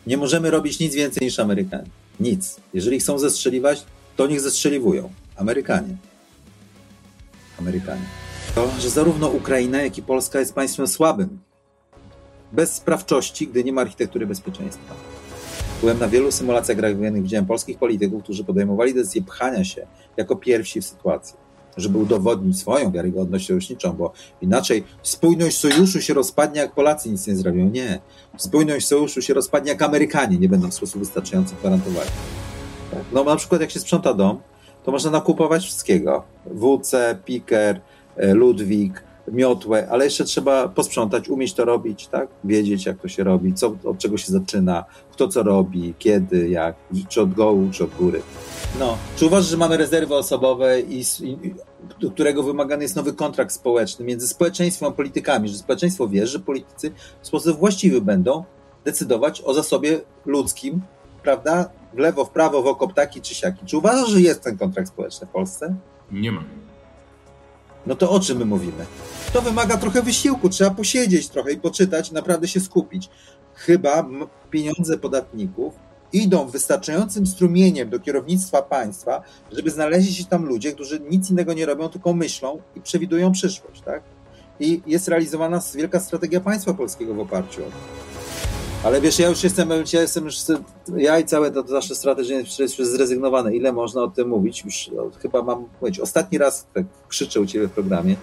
Nie możemy robić nic więcej niż Amerykanie. Nic. Jeżeli chcą zestrzeliwać, to niech zestrzeliwują. Amerykanie. To, że zarówno Ukraina, jak i Polska jest państwem słabym. Bez sprawczości, gdy nie ma architektury bezpieczeństwa. Byłem na wielu symulacjach wojennych, widziałem polskich polityków, którzy podejmowali decyzję pchania się jako pierwsi w sytuacji, żeby udowodnić swoją wiarygodność sojuszniczą, bo inaczej spójność sojuszu się rozpadnie, jak Polacy nic nie zrobią. Nie. Spójność sojuszu się rozpadnie, jak Amerykanie nie będą w sposób wystarczający gwarantowali. No na przykład jak się sprząta dom, to można nakupować wszystkiego. WC, piker, Ludwik, miotłę, ale jeszcze trzeba posprzątać, umieć to robić, tak? Wiedzieć, jak to się robi, od czego się zaczyna, kto co robi, kiedy, jak, czy od dołu, czy od góry. No. Czy uważasz, że mamy rezerwy osobowe do którego wymagany jest nowy kontrakt społeczny między społeczeństwem a politykami, że społeczeństwo wie, że politycy w sposób właściwy będą decydować o zasobie ludzkim, prawda? W lewo, w prawo, w okop taki czy siaki. Czy uważasz, że jest ten kontrakt społeczny w Polsce? Nie ma. No to o czym my mówimy? To wymaga trochę wysiłku, trzeba posiedzieć trochę i poczytać, naprawdę się skupić. Chyba pieniądze podatników idą wystarczającym strumieniem do kierownictwa państwa, żeby znaleźli się tam ludzie, którzy nic innego nie robią, tylko myślą i przewidują przyszłość, tak? I jest realizowana wielka strategia państwa polskiego w oparciu o to. Ale wiesz, ja i całe to nasze strategie jest już zrezygnowane. Ile można o tym mówić? Już chyba mam powiedzieć. Ostatni raz tak krzyczę u ciebie w programie.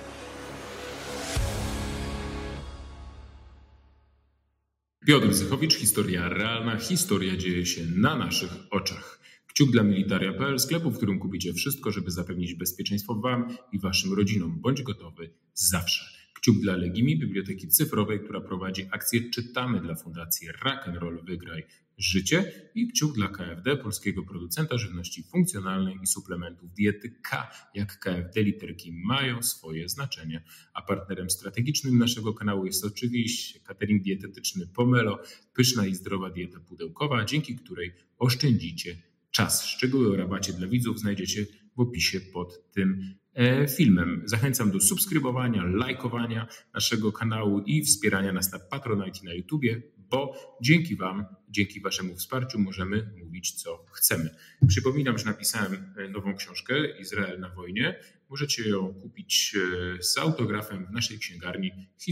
Piotr Zychowicz, historia realna, historia dzieje się na naszych oczach. Kciuk dla Militaria.pl, sklepu, w którym kupicie wszystko, żeby zapewnić bezpieczeństwo wam i waszym rodzinom. Bądź gotowy zawsze. Kciuk dla Legimi, biblioteki cyfrowej, która prowadzi akcję Czytamy dla Fundacji Rock'n'Roll Wygraj Życie, i kciuk dla KFD, polskiego producenta żywności funkcjonalnej i suplementów diety K. Jak KFD literki mają swoje znaczenie. A partnerem strategicznym naszego kanału jest oczywiście catering dietetyczny Pomelo, pyszna i zdrowa dieta pudełkowa, dzięki której oszczędzicie czas. Szczegóły o rabacie dla widzów znajdziecie w opisie pod tym filmem. Zachęcam do subskrybowania, lajkowania naszego kanału i wspierania nas na Patronite i na YouTubie, bo dzięki wam, dzięki waszemu wsparciu możemy mówić, co chcemy. Przypominam, że napisałem nową książkę Izrael na wojnie. Możecie ją kupić z autografem w naszej księgarni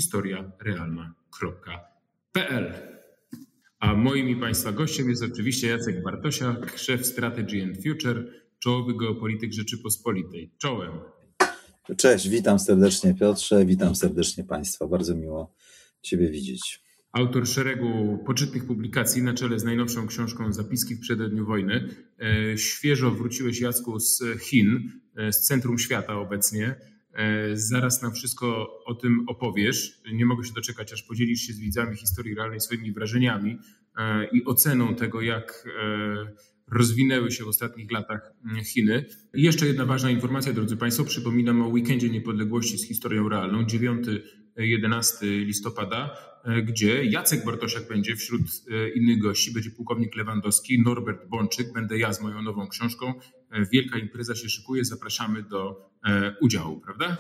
historiarealna.pl. A moim i państwa gościem jest oczywiście Jacek Bartosiak, szef Strategy and Future, czołowy geopolityk Rzeczypospolitej. Czołem. Cześć, witam serdecznie Piotrze, witam serdecznie państwa. Bardzo miło ciebie widzieć. Autor szeregu poczytnych publikacji na czele z najnowszą książką Zapiski w przededniu wojny. Świeżo wróciłeś, Jacku, z Chin, z centrum świata obecnie. Zaraz nam wszystko o tym opowiesz. Nie mogę się doczekać, aż podzielisz się z widzami historii realnej swoimi wrażeniami i oceną tego, jak rozwinęły się w ostatnich latach Chiny. I jeszcze jedna ważna informacja, drodzy Państwo. Przypominam o Weekendzie Niepodległości z historią realną, 9-11 listopada, gdzie Jacek Bartosiak będzie wśród innych gości. Będzie pułkownik Lewandowski, Norbert Bączyk, będę ja z moją nową książką. Wielka impreza się szykuje, zapraszamy do udziału, prawda?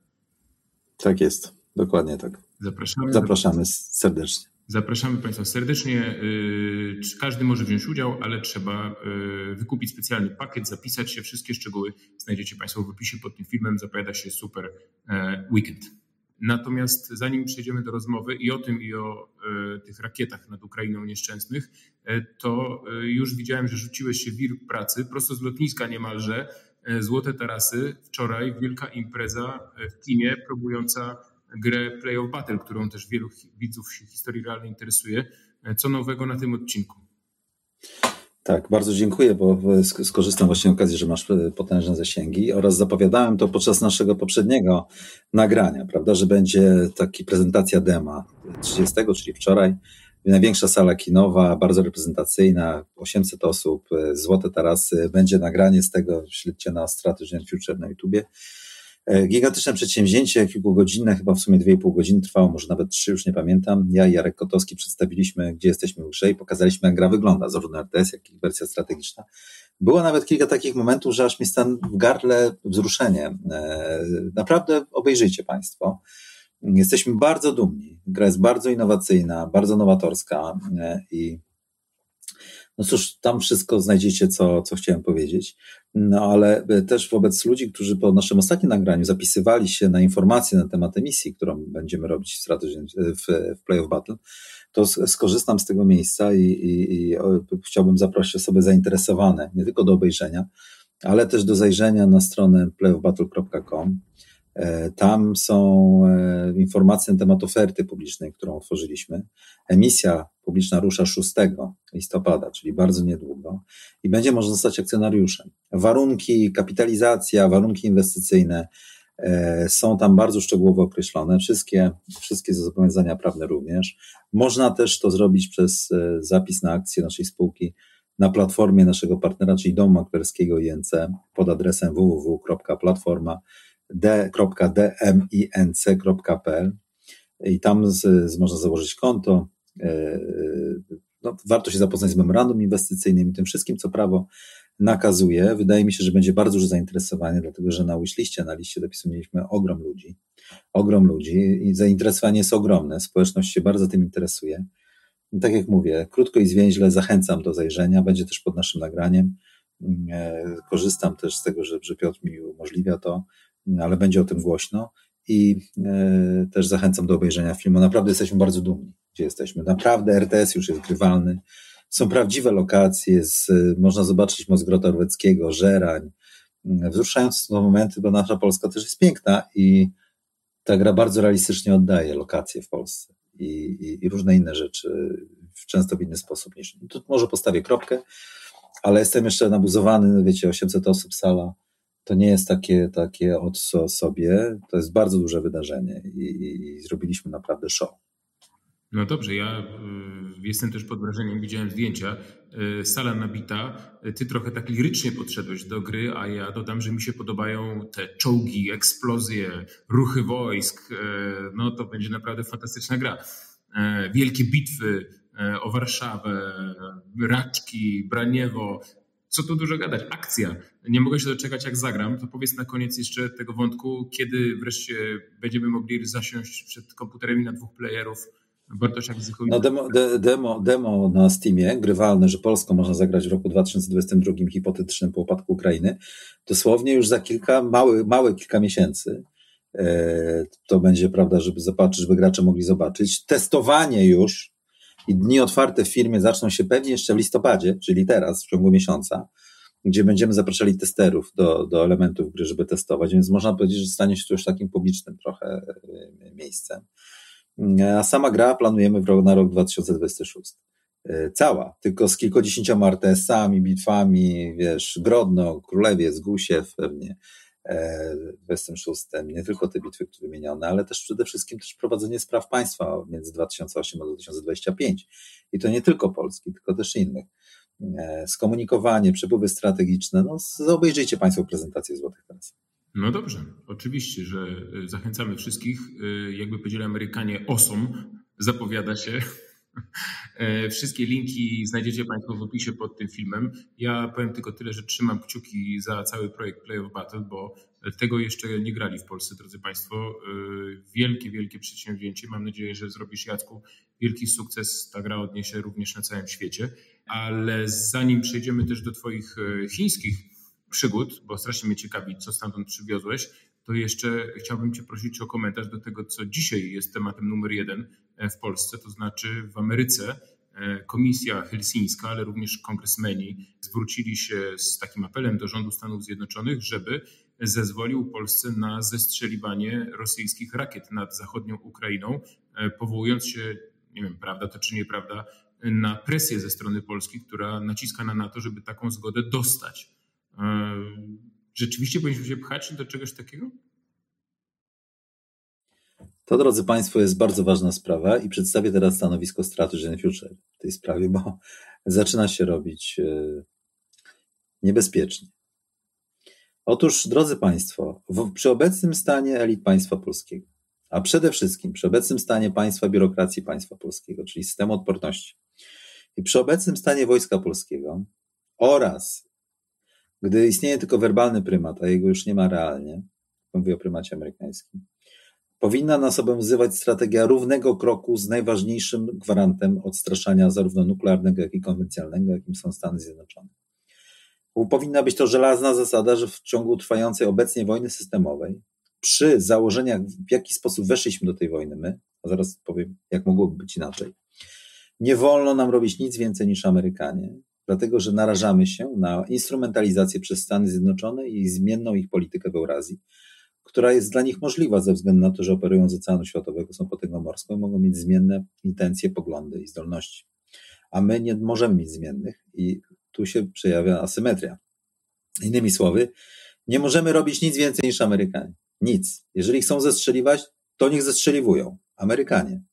Tak jest, dokładnie tak. Zapraszamy serdecznie. Zapraszamy Państwa serdecznie. Każdy może wziąć udział, ale trzeba wykupić specjalny pakiet, zapisać się. Wszystkie szczegóły znajdziecie Państwo w opisie pod tym filmem. Zapowiada się super weekend. Natomiast zanim przejdziemy do rozmowy i o tym, i o tych rakietach nad Ukrainą nieszczęsnych, to już widziałem, że rzuciłeś się w wir pracy prosto z lotniska niemalże. Złote Tarasy. Wczoraj wielka impreza w kinie promująca grę Play of Battle, którą też wielu widzów się historii realnej interesuje. Co nowego na tym odcinku? Tak, bardzo dziękuję, bo skorzystam właśnie z okazji, że masz potężne zasięgi, oraz zapowiadałem to podczas naszego poprzedniego nagrania, prawda, że będzie taka prezentacja dema 30, czyli wczoraj. Największa sala kinowa, bardzo reprezentacyjna, 800 osób, Złote Tarasy, będzie nagranie z tego, śledźcie na Strategy and Future na YouTubie. Gigantyczne przedsięwzięcie, kilkugodzinne, chyba w sumie 2,5 godziny trwało, może nawet 3, już nie pamiętam. Ja i Jarek Kotowski przedstawiliśmy, gdzie jesteśmy w grze i pokazaliśmy, jak gra wygląda, zarówno RTS, jak i wersja strategiczna. Było nawet kilka takich momentów, że aż mi stan w gardle wzruszenie. Naprawdę obejrzyjcie Państwo. Jesteśmy bardzo dumni. Gra jest bardzo innowacyjna, bardzo nowatorska i No cóż, tam wszystko znajdziecie, co chciałem powiedzieć, no ale też wobec ludzi, którzy po naszym ostatnim nagraniu zapisywali się na informacje na temat emisji, którą będziemy robić w Play of Battle, to skorzystam z tego miejsca i chciałbym zaprosić osoby zainteresowane, nie tylko do obejrzenia, ale też do zajrzenia na stronę playofbattle.com. Tam są informacje na temat oferty publicznej, którą otworzyliśmy. Emisja publiczna rusza 6 listopada, czyli bardzo niedługo i będzie można zostać akcjonariuszem. Warunki, kapitalizacja, warunki inwestycyjne są tam bardzo szczegółowo określone, wszystkie zobowiązania prawne również. Można też to zrobić przez zapis na akcję naszej spółki na platformie naszego partnera, czyli Domu Maklerskiego INC pod adresem www.platforma.dminc.pl i tam można założyć konto. No, warto się zapoznać z memorandum inwestycyjnym i tym wszystkim, co prawo nakazuje. Wydaje mi się, że będzie bardzo duże zainteresowanie, dlatego że na wishliście, na liście dopisu mieliśmy ogrom ludzi i zainteresowanie jest ogromne. Społeczność się bardzo tym interesuje. I tak jak mówię, krótko i zwięźle zachęcam do zajrzenia, będzie też pod naszym nagraniem. Korzystam też z tego, że Piotr mi umożliwia to, ale będzie o tym głośno i też zachęcam do obejrzenia filmu. Naprawdę jesteśmy bardzo dumni, gdzie jesteśmy. Naprawdę RTS już jest grywalny. Są prawdziwe lokacje, można zobaczyć Most Grota Orłeckiego, Żerań. Wzruszające są momenty, bo nasza Polska też jest piękna i ta gra bardzo realistycznie oddaje lokacje w Polsce i różne inne rzeczy, często w inny sposób niż. Tu może postawię kropkę, ale jestem jeszcze nabuzowany, wiecie, 800 osób sala, to nie jest takie od sobie, to jest bardzo duże wydarzenie i zrobiliśmy naprawdę show. No dobrze, ja jestem też pod wrażeniem, widziałem zdjęcia, sala nabita, ty trochę tak lirycznie podszedłeś do gry, a ja dodam, że mi się podobają te czołgi, eksplozje, ruchy wojsk, no to będzie naprawdę fantastyczna gra. Wielkie bitwy o Warszawę, Raczki, Braniewo, co tu dużo gadać, akcja. Nie mogę się doczekać, jak zagram. To powiedz na koniec jeszcze tego wątku, kiedy wreszcie będziemy mogli zasiąść przed komputerem i na 2 playerów. Bartoszak Zychowicz. No demo na Steamie, grywalne, że Polską można zagrać w roku 2022, hipotetycznym po upadku Ukrainy, dosłownie już za kilka miesięcy. To będzie, prawda, żeby zobaczyć, żeby gracze mogli zobaczyć. Testowanie już i dni otwarte w firmie zaczną się pewnie jeszcze w listopadzie, czyli teraz, w ciągu miesiąca, gdzie będziemy zapraszali testerów do elementów gry, żeby testować, więc można powiedzieć, że stanie się to już takim publicznym trochę miejscem. A sama gra planujemy na rok 2026. Cała, tylko z kilkudziesięcioma RTS-ami, bitwami, wiesz, Grodno, Królewiec, Gusiew pewnie, w 26. Nie tylko te bitwy, które wymienione, ale też przede wszystkim też prowadzenie spraw państwa między 2008 a 2025. I to nie tylko Polski, tylko też innych. Skomunikowanie, przepływy strategiczne. No, obejrzyjcie Państwo prezentację Złotych Teraz. No dobrze, oczywiście, że zachęcamy wszystkich. Jakby powiedzieli Amerykanie, awesome, zapowiada się. Wszystkie linki znajdziecie Państwo w opisie pod tym filmem. Ja powiem tylko tyle, że trzymam kciuki za cały projekt Play of Battle, bo tego jeszcze nie grali w Polsce, drodzy Państwo. Wielkie przedsięwzięcie. Mam nadzieję, że zrobisz, Jacku, wielki sukces. Ta gra odniesie również na całym świecie. Ale zanim przejdziemy też do Twoich chińskich przygód, bo strasznie mnie ciekawi, co stamtąd przywiozłeś, to jeszcze chciałbym Cię prosić o komentarz do tego, co dzisiaj jest tematem numer 1 w Polsce, to znaczy w Ameryce Komisja Helsińska, ale również kongresmeni zwrócili się z takim apelem do rządu Stanów Zjednoczonych, żeby zezwolił Polsce na zestrzeliwanie rosyjskich rakiet nad zachodnią Ukrainą, powołując się, nie wiem, prawda to czy nieprawda, na presję ze strony Polski, która naciska na NATO, żeby taką zgodę dostać. Rzeczywiście powinniśmy się pchać do czegoś takiego? To, drodzy Państwo, jest bardzo ważna sprawa i przedstawię teraz stanowisko Strategy and Future w tej sprawie, bo zaczyna się robić niebezpiecznie. Otóż, drodzy Państwo, przy obecnym stanie elit państwa polskiego, a przede wszystkim przy obecnym stanie państwa, biurokracji państwa polskiego, czyli systemu odporności i przy obecnym stanie Wojska Polskiego oraz gdy istnieje tylko werbalny prymat, a jego już nie ma realnie, mówię o prymacie amerykańskim, Powinna nas obowiązywać strategia równego kroku z najważniejszym gwarantem odstraszania zarówno nuklearnego, jak i konwencjonalnego, jakim są Stany Zjednoczone. Powinna być to żelazna zasada, że w ciągu trwającej obecnie wojny systemowej, przy założeniach, w jaki sposób weszliśmy do tej wojny my, a zaraz powiem, jak mogłoby być inaczej, nie wolno nam robić nic więcej niż Amerykanie, dlatego że narażamy się na instrumentalizację przez Stany Zjednoczone i zmienną ich politykę w Eurazji, która jest dla nich możliwa ze względu na to, że operują z Oceanu Światowego, są potęgą morską i mogą mieć zmienne intencje, poglądy i zdolności. A my nie możemy mieć zmiennych i tu się przejawia asymetria. Innymi słowy, nie możemy robić nic więcej niż Amerykanie. Nic. Jeżeli chcą zestrzeliwać, to niech zestrzeliwują. Amerykanie.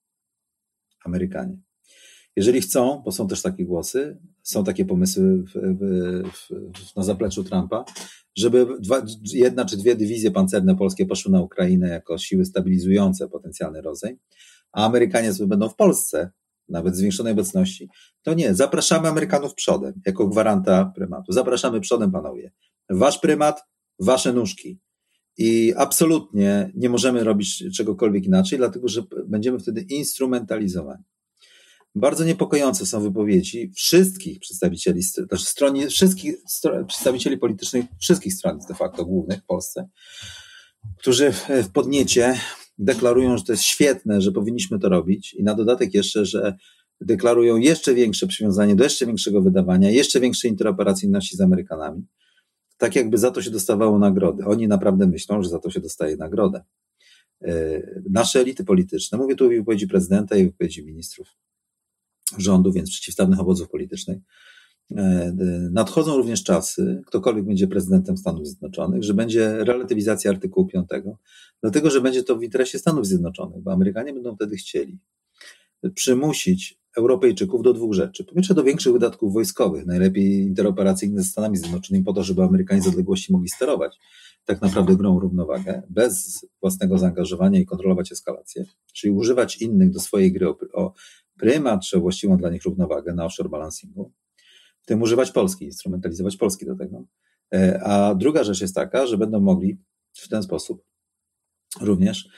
Jeżeli chcą, bo są też takie głosy, są takie pomysły na zapleczu Trumpa, żeby jedna czy dwie dywizje pancerne polskie poszły na Ukrainę jako siły stabilizujące potencjalny rozejm, a Amerykanie sobie będą w Polsce, nawet zwiększonej obecności, to nie. Zapraszamy Amerykanów przodem, jako gwaranta prymatu. Zapraszamy przodem, panowie. Wasz prymat, wasze nóżki. I absolutnie nie możemy robić czegokolwiek inaczej, dlatego że będziemy wtedy instrumentalizowani. Bardzo niepokojące są wypowiedzi wszystkich przedstawicieli, przedstawicieli politycznych wszystkich stron de facto głównych w Polsce, którzy w podniecie deklarują, że to jest świetne, że powinniśmy to robić i na dodatek jeszcze, że deklarują jeszcze większe przywiązanie do jeszcze większego wydawania, jeszcze większej interoperacyjności z Amerykanami, tak jakby za to się dostawało nagrody. Oni naprawdę myślą, że za to się dostaje nagrodę. Nasze elity polityczne, mówię tu o wypowiedzi prezydenta i wypowiedzi ministrów rządu, więc przeciwstawnych obozów politycznych, nadchodzą również czasy, ktokolwiek będzie prezydentem Stanów Zjednoczonych, że będzie relatywizacja artykułu 5, dlatego że będzie to w interesie Stanów Zjednoczonych, bo Amerykanie będą wtedy chcieli przymusić Europejczyków do dwóch rzeczy. Po pierwsze do większych wydatków wojskowych, najlepiej interoperacyjnych ze Stanami Zjednoczonymi po to, żeby Amerykanie z odległości mogli sterować tak naprawdę grą równowagę, bez własnego zaangażowania i kontrolować eskalację, czyli używać innych do swojej gry o prymat, czy właściwą dla nich równowagę na offshore balancingu, w tym używać Polski, instrumentalizować Polski do tego. A druga rzecz jest taka, że będą mogli w ten sposób również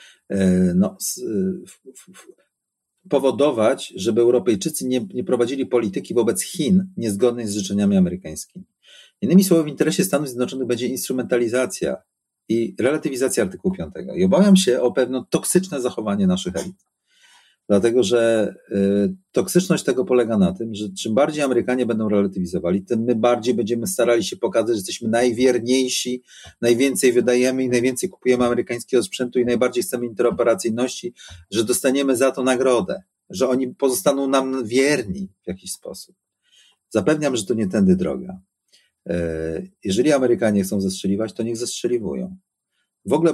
powodować, żeby Europejczycy nie prowadzili polityki wobec Chin niezgodnej z życzeniami amerykańskimi. Innymi słowy, w interesie Stanów Zjednoczonych będzie instrumentalizacja i relatywizacja artykułu 5. I obawiam się o pewne toksyczne zachowanie naszych elit. Dlatego, że toksyczność tego polega na tym, że czym bardziej Amerykanie będą relatywizowali, tym my bardziej będziemy starali się pokazać, że jesteśmy najwierniejsi, najwięcej wydajemy i najwięcej kupujemy amerykańskiego sprzętu i najbardziej chcemy interoperacyjności, że dostaniemy za to nagrodę, że oni pozostaną nam wierni w jakiś sposób. Zapewniam, że to nie tędy droga. Jeżeli Amerykanie chcą zestrzeliwać, to niech zestrzeliwują. W ogóle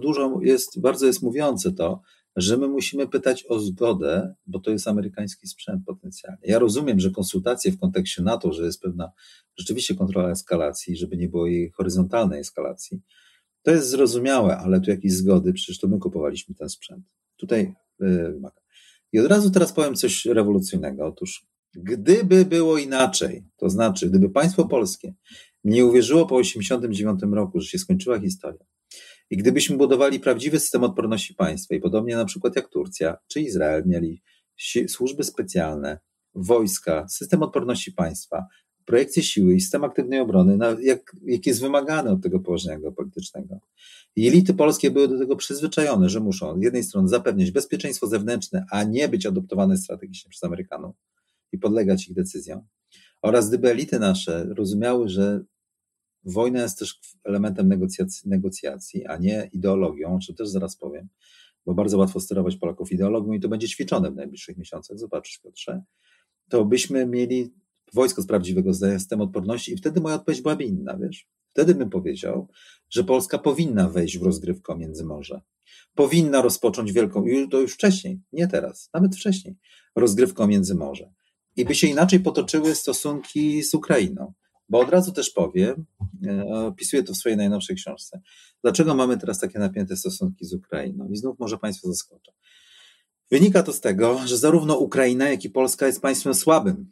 bardzo jest mówiące to, że my musimy pytać o zgodę, bo to jest amerykański sprzęt potencjalnie. Ja rozumiem, że konsultacje w kontekście NATO, że jest pewna rzeczywiście kontrola eskalacji, żeby nie było jej horyzontalnej eskalacji, to jest zrozumiałe, ale tu jakieś zgody, przecież to my kupowaliśmy ten sprzęt. Tutaj wymaga. I od razu teraz powiem coś rewolucyjnego. Otóż gdyby było inaczej, to znaczy gdyby państwo polskie nie uwierzyło po 1989 roku, że się skończyła historia, i gdybyśmy budowali prawdziwy system odporności państwa i podobnie na przykład jak Turcja czy Izrael mieli służby specjalne, wojska, system odporności państwa, projekcje siły i system aktywnej obrony, jak jest wymagane od tego położenia geopolitycznego. I elity polskie były do tego przyzwyczajone, że muszą z jednej strony zapewniać bezpieczeństwo zewnętrzne, a nie być adoptowane strategicznie przez Amerykanów i podlegać ich decyzjom. Oraz gdyby elity nasze rozumiały, że wojna jest też elementem negocjacji, a nie ideologią, o czym też zaraz powiem, bo bardzo łatwo sterować Polaków ideologią i to będzie ćwiczone w najbliższych miesiącach, zobaczysz, Piotrze, to byśmy mieli wojsko z prawdziwego systemu odporności i wtedy moja odpowiedź byłaby inna, wiesz? Wtedy bym powiedział, że Polska powinna wejść w rozgrywkę o Międzymorze. Powinna rozpocząć to już wcześniej, nie teraz, nawet wcześniej, rozgrywkę o Międzymorze. I by się inaczej potoczyły stosunki z Ukrainą. Bo od razu też powiem, opisuję to w swojej najnowszej książce, dlaczego mamy teraz takie napięte stosunki z Ukrainą. I znów może Państwa zaskoczę. Wynika to z tego, że zarówno Ukraina, jak i Polska jest państwem słabym,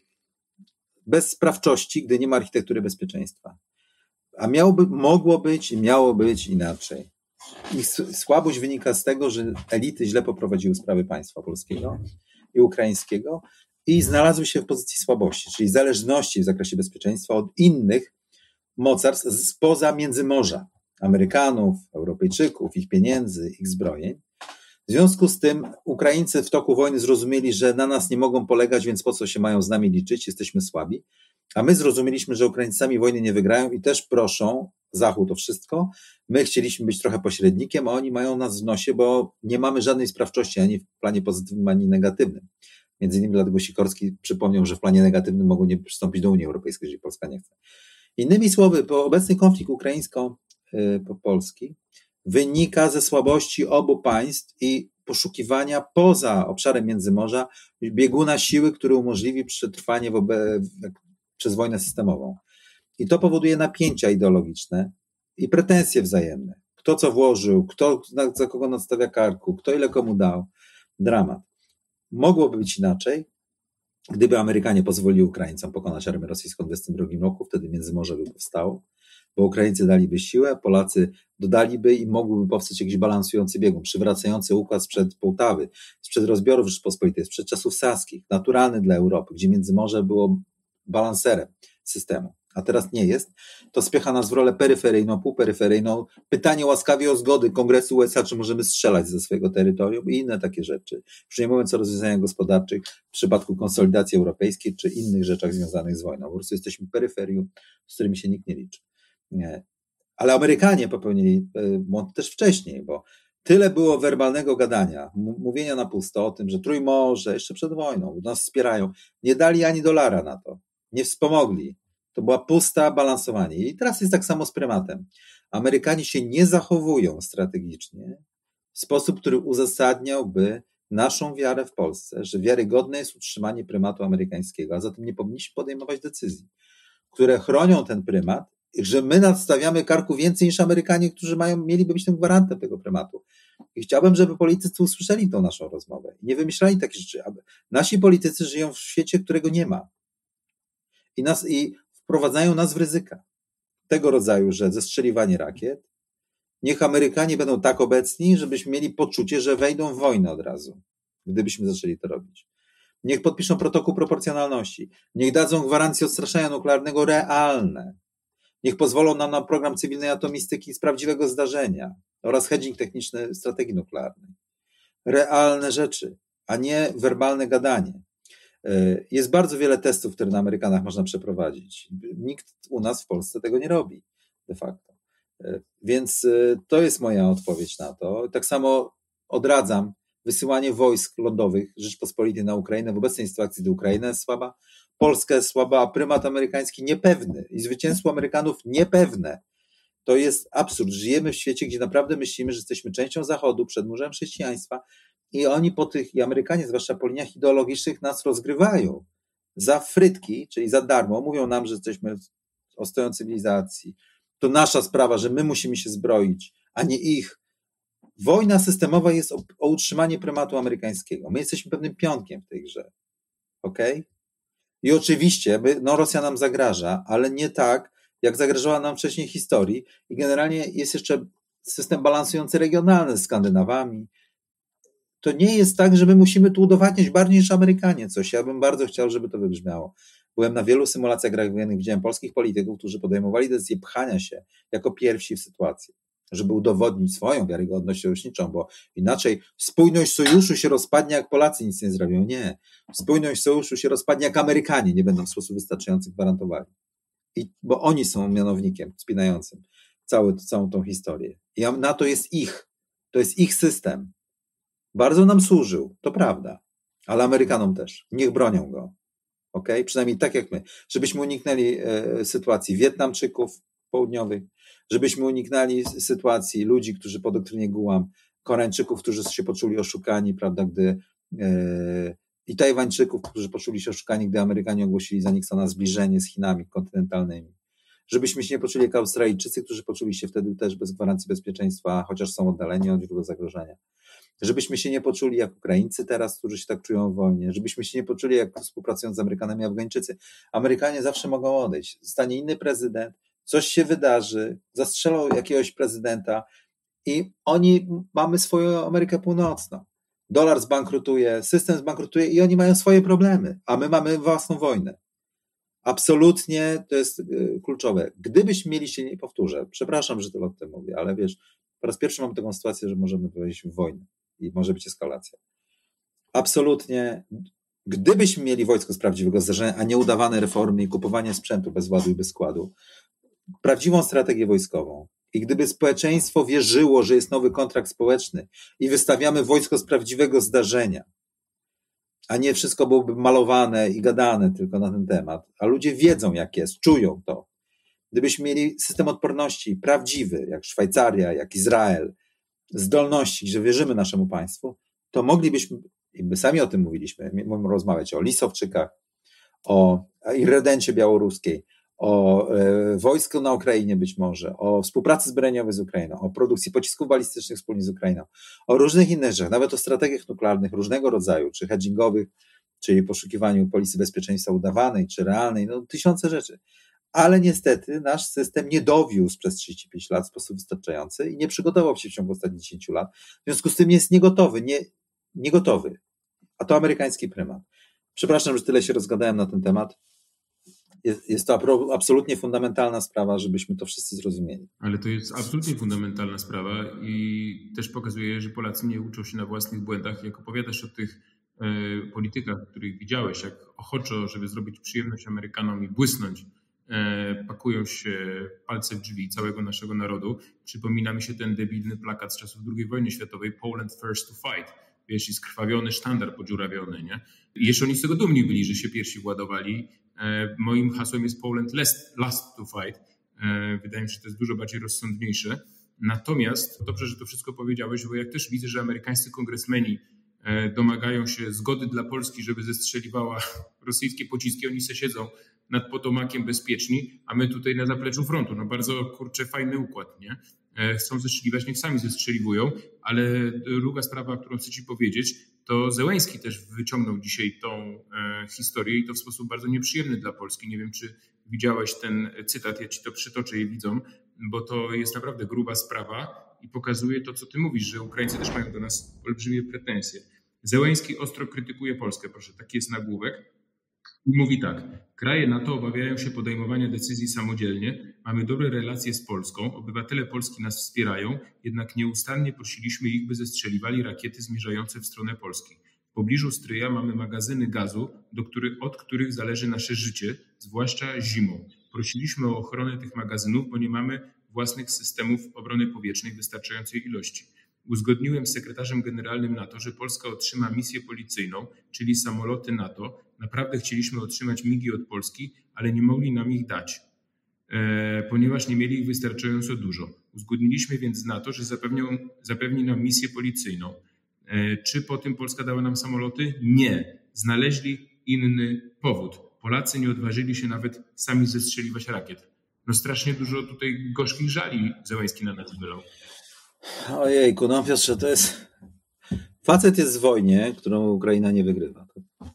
bez sprawczości, gdy nie ma architektury bezpieczeństwa. A miało być inaczej. Ich słabość wynika z tego, że elity źle poprowadziły sprawy państwa polskiego i ukraińskiego i znalazły się w pozycji słabości, czyli zależności w zakresie bezpieczeństwa od innych mocarstw spoza Międzymorza. Amerykanów, Europejczyków, ich pieniędzy, ich zbrojeń. W związku z tym Ukraińcy w toku wojny zrozumieli, że na nas nie mogą polegać, więc po co się mają z nami liczyć, jesteśmy słabi. A my zrozumieliśmy, że Ukraińcy sami wojny nie wygrają i też proszą Zachód o wszystko. My chcieliśmy być trochę pośrednikiem, a oni mają nas w nosie, bo nie mamy żadnej sprawczości ani w planie pozytywnym, ani negatywnym. Między innymi dlatego Sikorski przypomniał, że w planie negatywnym mogą nie przystąpić do Unii Europejskiej, jeżeli Polska nie chce. Innymi słowy, obecny konflikt ukraińsko-polski wynika ze słabości obu państw i poszukiwania poza obszarem Międzymorza bieguna siły, który umożliwi przetrwanie przez wojnę systemową. I to powoduje napięcia ideologiczne i pretensje wzajemne. Kto co włożył, kto za kogo nadstawia karku, kto ile komu dał. Dramat. Mogłoby być inaczej, gdyby Amerykanie pozwolili Ukraińcom pokonać armię rosyjską w 2022 roku, wtedy Międzymorze by powstało, bo Ukraińcy daliby siłę, Polacy dodaliby i mógłby powstać jakiś balansujący biegun, przywracający układ sprzed Połtawy, sprzed rozbiorów Rzeczpospolitej, sprzed czasów saskich, naturalny dla Europy, gdzie Międzymorze było balanserem systemu, a teraz nie jest, to spycha nas w rolę peryferyjną, półperyferyjną, pytanie łaskawie o zgody Kongresu USA, czy możemy strzelać ze swojego terytorium i inne takie rzeczy, już nie mówiąc o rozwiązaniach gospodarczych w przypadku konsolidacji europejskiej, czy innych rzeczach związanych z wojną. Po prostu jesteśmy peryferium, z którymi się nikt nie liczy. Nie. Ale Amerykanie popełnili błąd też wcześniej, bo tyle było werbalnego gadania, mówienia na pusto o tym, że Trójmorze jeszcze przed wojną nas wspierają. Nie dali ani dolara na to. Nie wspomogli. To była pusta balansowanie. I teraz jest tak samo z prymatem. Amerykanie się nie zachowują strategicznie w sposób, który uzasadniałby naszą wiarę w Polsce, że wiarygodne jest utrzymanie prymatu amerykańskiego, a zatem nie powinniśmy podejmować decyzji, które chronią ten prymat, że my nadstawiamy karku więcej niż Amerykanie, którzy mieliby być tym gwarantem tego prymatu. I chciałbym, żeby politycy usłyszeli tą naszą rozmowę i nie wymyślali takich rzeczy. Nasi politycy żyją w świecie, którego nie ma. I wprowadzają nas w ryzyka. Tego rodzaju, że zestrzeliwanie rakiet. Niech Amerykanie będą tak obecni, żebyśmy mieli poczucie, że wejdą w wojnę od razu, gdybyśmy zaczęli to robić. Niech podpiszą protokół proporcjonalności. Niech dadzą gwarancje odstraszania nuklearnego realne. Niech pozwolą nam na program cywilnej atomistyki z prawdziwego zdarzenia oraz hedging techniczny strategii nuklearnej. Realne rzeczy, a nie werbalne gadanie. Jest bardzo wiele testów, które na Amerykanach można przeprowadzić. Nikt u nas w Polsce tego nie robi de facto. Więc to jest moja odpowiedź na to. Tak samo odradzam wysyłanie wojsk lądowych Rzeczpospolitej na Ukrainę. W obecnej sytuacji do Ukrainy jest słaba, Polska jest słaba, a prymat amerykański niepewny i zwycięstwo Amerykanów niepewne. To jest absurd. Żyjemy w świecie, gdzie naprawdę myślimy, że jesteśmy częścią Zachodu, przedmurzem chrześcijaństwa i oni i Amerykanie, zwłaszcza po liniach ideologicznych, nas rozgrywają za frytki, czyli za darmo. Mówią nam, że jesteśmy ostoją cywilizacji. To nasza sprawa, że my musimy się zbroić, a nie ich. Wojna systemowa jest o utrzymanie prymatu amerykańskiego. My jesteśmy pewnym pionkiem w tej grze. Okej? I oczywiście Rosja nam zagraża, ale nie tak, jak zagrażała nam wcześniej historii. I generalnie jest jeszcze system balansujący regionalny z Skandynawami. To nie jest tak, że my musimy tu udowadniać bardziej niż Amerykanie coś. Ja bym bardzo chciał, żeby to wybrzmiało. Byłem na wielu symulacjach grach wojennych, widziałem polskich polityków, którzy podejmowali decyzję pchania się jako pierwsi w sytuacji, żeby udowodnić swoją wiarygodność sojuszniczą, bo inaczej spójność sojuszu się rozpadnie, jak Polacy nic nie zrobią. Nie. Spójność sojuszu się rozpadnie, jak Amerykanie nie będą w sposób wystarczający gwarantowali. Bo oni są mianownikiem spinającym całą tą historię. I NATO to jest ich system. Bardzo nam służył, to prawda, ale Amerykanom też. Niech bronią go. Okay? Przynajmniej tak jak my. Żebyśmy uniknęli sytuacji Wietnamczyków południowych, żebyśmy uniknęli sytuacji ludzi, którzy po doktrynie Guam, Koreańczyków, którzy się poczuli oszukani, prawda, i Tajwańczyków, którzy poczuli się oszukani, gdy Amerykanie ogłosili za Nixona zbliżenie z Chinami kontynentalnymi. Żebyśmy się nie poczuli jak Australijczycy, którzy poczuli się wtedy też bez gwarancji bezpieczeństwa, chociaż są oddaleni od źródła zagrożenia. Żebyśmy się nie poczuli jak Ukraińcy teraz, którzy się tak czują w wojnie. Żebyśmy się nie poczuli jak współpracując z Amerykanami Afgańczycy. Amerykanie zawsze mogą odejść. Stanie inny prezydent, coś się wydarzy, zastrzelą jakiegoś prezydenta I mamy swoją Amerykę Północną. Dolar zbankrutuje, system zbankrutuje i oni mają swoje problemy, a my mamy własną wojnę. Absolutnie to jest kluczowe. Gdybyśmy mieli się, nie powtórzę, przepraszam, że tyle o tym mówię, ale wiesz, po raz pierwszy mamy taką sytuację, że możemy wejść w wojnę i może być eskalacja. Absolutnie, gdybyśmy mieli wojsko z prawdziwego zdarzenia, a nie udawane reformy i kupowanie sprzętu bez ładu i bez składu, prawdziwą strategię wojskową i gdyby społeczeństwo wierzyło, że jest nowy kontrakt społeczny i wystawiamy wojsko z prawdziwego zdarzenia, a nie wszystko byłoby malowane i gadane tylko na ten temat, a ludzie wiedzą jak jest, czują to. Gdybyśmy mieli system odporności prawdziwy, jak Szwajcaria, jak Izrael, zdolności, że wierzymy naszemu państwu, to moglibyśmy, i my sami o tym mówiliśmy, możemy rozmawiać o Lisowczykach, o irredencie białoruskiej, o wojsku na Ukrainie być może, o współpracy zbrojeniowej z Ukrainą, o produkcji pocisków balistycznych wspólnie z Ukrainą, o różnych innych rzeczach, nawet o strategiach nuklearnych różnego rodzaju, czy hedgingowych, czyli poszukiwaniu policji bezpieczeństwa udawanej, czy realnej, no tysiące rzeczy. Ale niestety nasz system nie dowiózł przez 35 lat w sposób wystarczający i nie przygotował się w ciągu ostatnich 10 lat. W związku z tym jest niegotowy. A to amerykański prymat. Przepraszam, że tyle się rozgadałem na ten temat. Jest to absolutnie fundamentalna sprawa, żebyśmy to wszyscy zrozumieli. Ale to jest absolutnie fundamentalna sprawa i też pokazuje, że Polacy nie uczą się na własnych błędach. Jak opowiadasz o tych politykach, których widziałeś, jak ochoczo, żeby zrobić przyjemność Amerykanom i błysnąć, pakują się palce w drzwi całego naszego narodu. Przypomina mi się ten debilny plakat z czasów II wojny światowej, Poland first to fight. Wiesz, i skrwawiony sztandar podziurawiony, nie? I jeszcze oni z tego dumni byli, że się pierwsi władowali. Moim hasłem jest Poland last to fight. Wydaje mi się, że to jest dużo bardziej rozsądniejsze. Natomiast dobrze, że to wszystko powiedziałeś, bo jak też widzę, że amerykańscy kongresmeni domagają się zgody dla Polski, żeby zestrzeliwała rosyjskie pociski, oni se siedzą nad Potomakiem bezpieczni, a my tutaj na zapleczu frontu. No bardzo, kurczę, fajny układ, nie? Chcą zestrzeliwać, niech sami zestrzeliwują, ale druga sprawa, którą chcę ci powiedzieć, to Zełenski też wyciągnął dzisiaj tą historię i to w sposób bardzo nieprzyjemny dla Polski. Nie wiem, czy widziałeś ten cytat, ja ci to przytoczę je widzą, bo to jest naprawdę gruba sprawa i pokazuje to, co ty mówisz, że Ukraińcy też mają do nas olbrzymie pretensje. Zełenski ostro krytykuje Polskę, proszę, taki jest nagłówek. I mówi tak, kraje NATO obawiają się podejmowania decyzji samodzielnie, mamy dobre relacje z Polską, obywatele Polski nas wspierają, jednak nieustannie prosiliśmy ich, by zestrzeliwali rakiety zmierzające w stronę Polski. W pobliżu Stryja mamy magazyny gazu, od których zależy nasze życie, zwłaszcza zimą. Prosiliśmy o ochronę tych magazynów, bo nie mamy własnych systemów obrony powietrznej w wystarczającej ilości. Uzgodniłem z sekretarzem generalnym NATO, że Polska otrzyma misję policyjną, czyli samoloty NATO. Naprawdę chcieliśmy otrzymać migi od Polski, ale nie mogli nam ich dać, ponieważ nie mieli ich wystarczająco dużo. Uzgodniliśmy więc z NATO, że zapewni nam misję policyjną. Czy po tym Polska dała nam samoloty? Nie. Znaleźli inny powód. Polacy nie odważyli się nawet sami zestrzeliwać rakiet. No strasznie dużo tutaj gorzkich żali Zełenski na nas wylał. Ojejku, no Piotrze, to jest... Facet jest w wojnie, którą Ukraina nie wygrywa.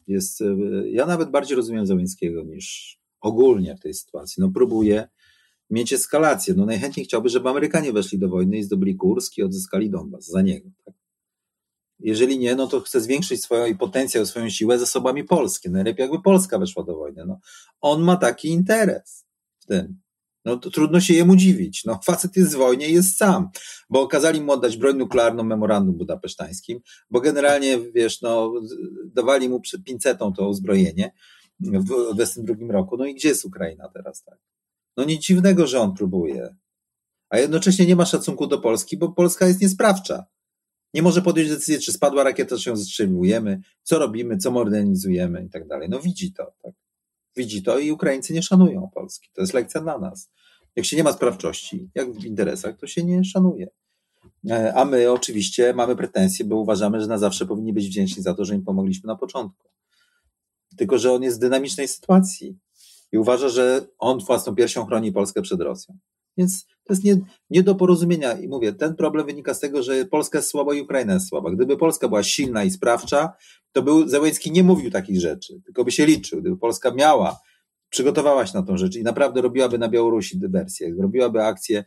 Ja nawet bardziej rozumiem Zełenskiego niż ogólnie w tej sytuacji. No próbuje mieć eskalację. No najchętniej chciałby, żeby Amerykanie weszli do wojny i zdobyli Kursk i odzyskali Donbas za niego. Tak? Jeżeli nie, no to chce zwiększyć swoją potencjał, swoją siłę zasobami Polski. Najlepiej jakby Polska weszła do wojny. No, on ma taki interes w tym. No to trudno się jemu dziwić. No facet jest w wojnie i jest sam, bo kazali mu oddać broń nuklearną memorandum budapesztańskim, bo generalnie, wiesz, no dawali mu przed pincetą to uzbrojenie w 2022 roku. No i gdzie jest Ukraina teraz, tak? No nic dziwnego, że on próbuje. A jednocześnie nie ma szacunku do Polski, bo Polska jest niesprawcza. Nie może podjąć decyzji, czy spadła rakieta, czy ją zestrzeliwujemy, co robimy, co modernizujemy i tak dalej. No widzi to, tak. Widzi to i Ukraińcy nie szanują Polski. To jest lekcja dla nas. Jak się nie ma sprawczości, jak w interesach, to się nie szanuje. A my oczywiście mamy pretensje, bo uważamy, że na zawsze powinni być wdzięczni za to, że im pomogliśmy na początku. Tylko że on jest w dynamicznej sytuacji i uważa, że on własną piersią chroni Polskę przed Rosją. Więc to jest nie do porozumienia. I mówię, ten problem wynika z tego, że Polska jest słaba i Ukraina jest słaba. Gdyby Polska była silna i sprawcza, to Zełenski nie mówił takich rzeczy, tylko by się liczył. Gdyby Polska przygotowała się na tą rzecz i naprawdę robiłaby na Białorusi dywersję, robiłaby akcje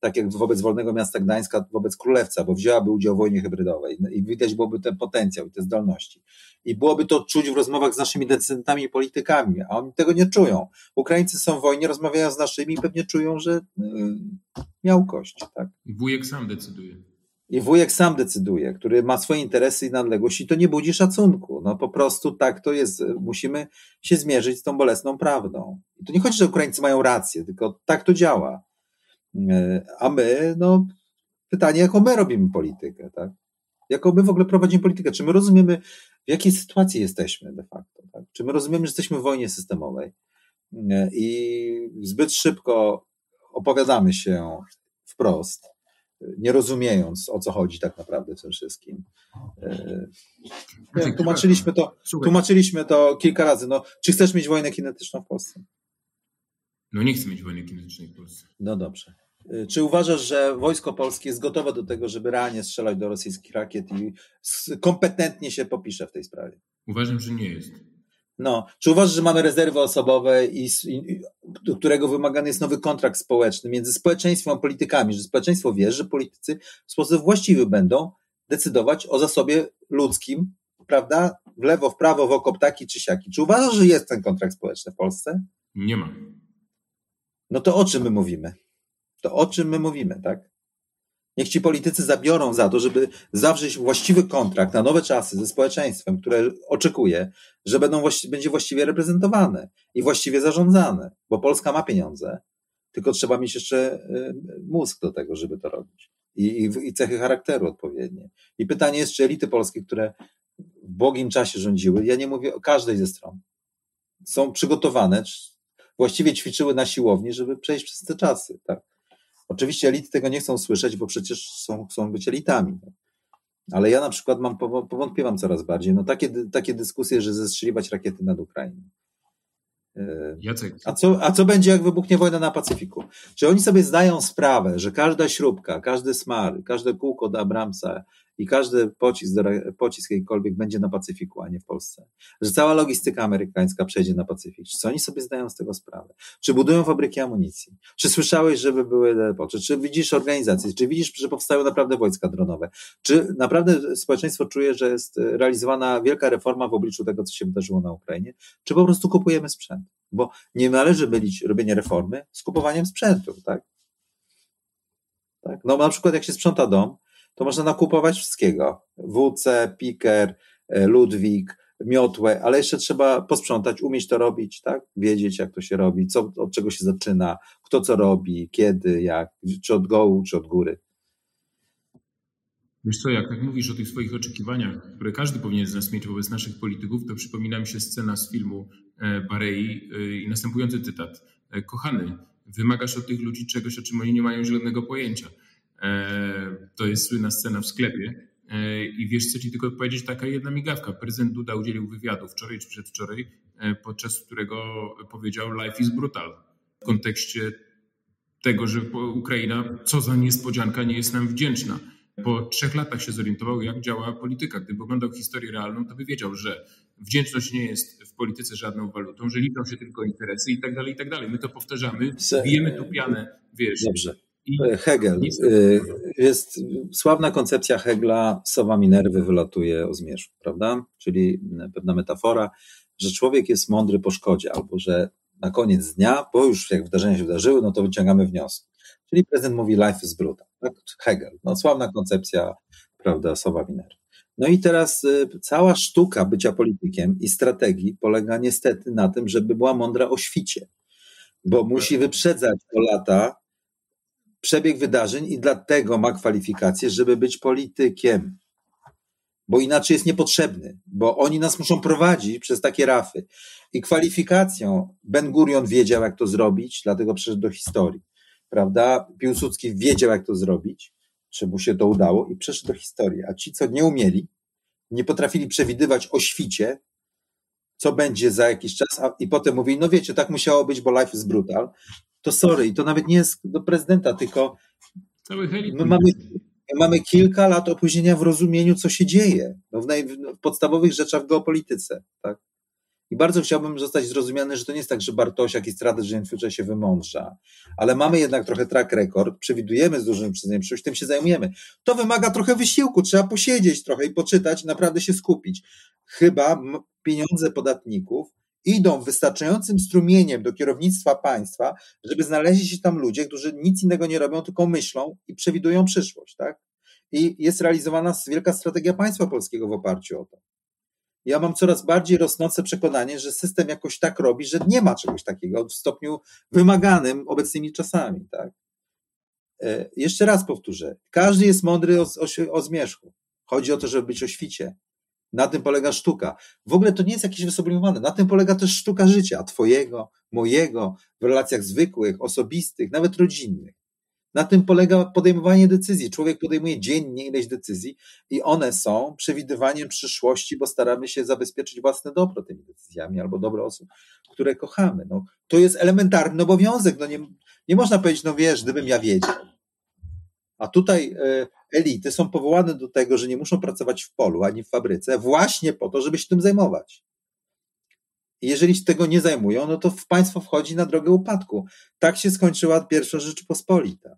tak jak wobec Wolnego Miasta Gdańska, wobec Królewca, bo wzięłaby udział w wojnie hybrydowej i widać byłoby ten potencjał i te zdolności. I byłoby to czuć w rozmowach z naszymi decydentami i politykami, a oni tego nie czują. Ukraińcy są w wojnie, rozmawiają z naszymi i pewnie czują, że miał kość. Tak? I wujek sam decyduje. I wujek sam decyduje, który ma swoje interesy i nadległość i to nie budzi szacunku. No po prostu tak to jest. Musimy się zmierzyć z tą bolesną prawdą. I to nie chodzi, że Ukraińcy mają rację, tylko tak to działa. A my, no pytanie, jaką my robimy politykę, tak? Jaką my w ogóle prowadzimy politykę? Czy my rozumiemy, w jakiej sytuacji jesteśmy de facto? Tak? Czy my rozumiemy, że jesteśmy w wojnie systemowej i zbyt szybko opowiadamy się wprost, nie rozumiejąc, o co chodzi tak naprawdę w tym wszystkim. Tłumaczyliśmy to kilka razy. No, czy chcesz mieć wojnę kinetyczną w Polsce? No nie chcę mieć wojny kinetycznej w Polsce. No dobrze. Czy uważasz, że wojsko polskie jest gotowe do tego, żeby realnie strzelać do rosyjskich rakiet i kompetentnie się popisze w tej sprawie? Uważam, że nie jest. No, czy uważasz, że mamy rezerwy osobowe do którego wymagany jest nowy kontrakt społeczny między społeczeństwem a politykami, że społeczeństwo wie, że politycy w sposób właściwy będą decydować o zasobie ludzkim, prawda? W lewo, w prawo, w okop taki czy siaki. Czy uważasz, że jest ten kontrakt społeczny w Polsce? Nie ma. No to o czym my mówimy? Tak? Niech ci politycy zabiorą za to, żeby zawrzeć właściwy kontrakt na nowe czasy ze społeczeństwem, które oczekuje, że będzie właściwie reprezentowane i właściwie zarządzane, bo Polska ma pieniądze, tylko trzeba mieć jeszcze mózg do tego, żeby to robić i cechy charakteru odpowiednie. I pytanie jest, czy elity polskie, które w błogim czasie rządziły, ja nie mówię o każdej ze stron, są przygotowane, właściwie ćwiczyły na siłowni, żeby przejść przez te czasy, tak? Oczywiście elity tego nie chcą słyszeć, bo przecież chcą być elitami. Ale ja na przykład powątpiewam coraz bardziej. No takie dyskusje, że zestrzeliwać rakiety nad Ukrainą. Jacek. A co będzie, jak wybuchnie wojna na Pacyfiku? Czy oni sobie zdają sprawę, że każda śrubka, każdy smar, każde kółko do Abramsa i każdy pocisk jakikolwiek będzie na Pacyfiku, a nie w Polsce? Że cała logistyka amerykańska przejdzie na Pacyfik. Czy oni sobie zdają z tego sprawę? Czy budują fabryki amunicji? Czy słyszałeś, żeby były depoty? Czy widzisz organizacje? Czy widzisz, że powstają naprawdę wojska dronowe? Czy naprawdę społeczeństwo czuje, że jest realizowana wielka reforma w obliczu tego, co się wydarzyło na Ukrainie? Czy po prostu kupujemy sprzęt? Bo nie należy mylić robienie reformy z kupowaniem sprzętu, tak? No na przykład jak się sprząta dom, to można nakupować wszystkiego. WC, piker, Ludwik, miotłę, ale jeszcze trzeba posprzątać, umieć to robić, tak? Wiedzieć, jak to się robi, od czego się zaczyna, kto co robi, kiedy, jak, czy od dołu, czy od góry. Wiesz co, jak tak mówisz o tych swoich oczekiwaniach, które każdy powinien z nas mieć wobec naszych polityków, to przypomina mi się scena z filmu Barei i następujący cytat. Kochany, wymagasz od tych ludzi czegoś, o czym oni nie mają zielonego pojęcia. To jest słynna scena w sklepie i wiesz, co ci tylko powiedzieć, taka jedna migawka. Prezydent Duda udzielił wywiadu wczoraj czy przedwczoraj, podczas którego powiedział life is brutal. W kontekście tego, że Ukraina, co za niespodzianka, nie jest nam wdzięczna. Po 3 latach się zorientował, jak działa polityka. Gdyby oglądał historię realną, to by wiedział, że wdzięczność nie jest w polityce żadną walutą, że liczą się tylko interesy i tak dalej, i tak dalej. My to powtarzamy, bijemy tu pianę, wiesz. Dobrze. Hegel. Jest sławna koncepcja Hegla, sowa Minerwy wylatuje o zmierzchu, prawda? Czyli pewna metafora, że człowiek jest mądry po szkodzie, albo że na koniec dnia, bo już jak wydarzenia się wydarzyły, no to wyciągamy wnioski. Czyli prezydent mówi life is brutal. Tak? Hegel. No, sławna koncepcja, prawda, sowa Minerwy. No i teraz cała sztuka bycia politykiem i strategii polega niestety na tym, żeby była mądra o świcie, bo musi wyprzedzać o lata przebieg wydarzeń i dlatego ma kwalifikacje, żeby być politykiem, bo inaczej jest niepotrzebny, bo oni nas muszą prowadzić przez takie rafy. I kwalifikacją Ben-Gurion wiedział, jak to zrobić, dlatego przeszedł do historii, prawda? Piłsudski wiedział, jak to zrobić, czy mu się to udało i przeszedł do historii, a ci, co nie umieli, nie potrafili przewidywać o świcie, co będzie za jakiś czas, i potem mówili, no wiecie, tak musiało być, bo life is brutal, to sorry, i to nawet nie jest do prezydenta, tylko my mamy kilka lat opóźnienia w rozumieniu, co się dzieje w podstawowych rzeczach w geopolityce. Tak? I bardzo chciałbym zostać zrozumiany, że to nie jest tak, że Bartosiak i Strategy and Future się wymądrza, ale mamy jednak trochę track record, przewidujemy z dużym przyczynem przyszłość, tym się zajmujemy. To wymaga trochę wysiłku, trzeba posiedzieć trochę i poczytać, naprawdę się skupić. Chyba pieniądze podatników idą wystarczającym strumieniem do kierownictwa państwa, żeby znaleźli się tam ludzie, którzy nic innego nie robią, tylko myślą i przewidują przyszłość, tak? I jest realizowana wielka strategia państwa polskiego w oparciu o to. Ja mam coraz bardziej rosnące przekonanie, że system jakoś tak robi, że nie ma czegoś takiego w stopniu wymaganym obecnymi czasami, tak? Jeszcze raz powtórzę, każdy jest mądry o zmierzchu. Chodzi o to, żeby być o świcie. Na tym polega sztuka. W ogóle to nie jest jakieś wysublimowane. Na tym polega też sztuka życia, twojego, mojego, w relacjach zwykłych, osobistych, nawet rodzinnych. Na tym polega podejmowanie decyzji. Człowiek podejmuje dziennie ileś decyzji i one są przewidywaniem przyszłości, bo staramy się zabezpieczyć własne dobro tymi decyzjami albo dobro osób, które kochamy. No, to jest elementarny obowiązek. No nie można powiedzieć, no wiesz, gdybym ja wiedział. A tutaj elity są powołane do tego, że nie muszą pracować w polu ani w fabryce, właśnie po to, żeby się tym zajmować. I jeżeli się tego nie zajmują, no to państwo wchodzi na drogę upadku. Tak się skończyła Pierwsza Rzeczypospolita.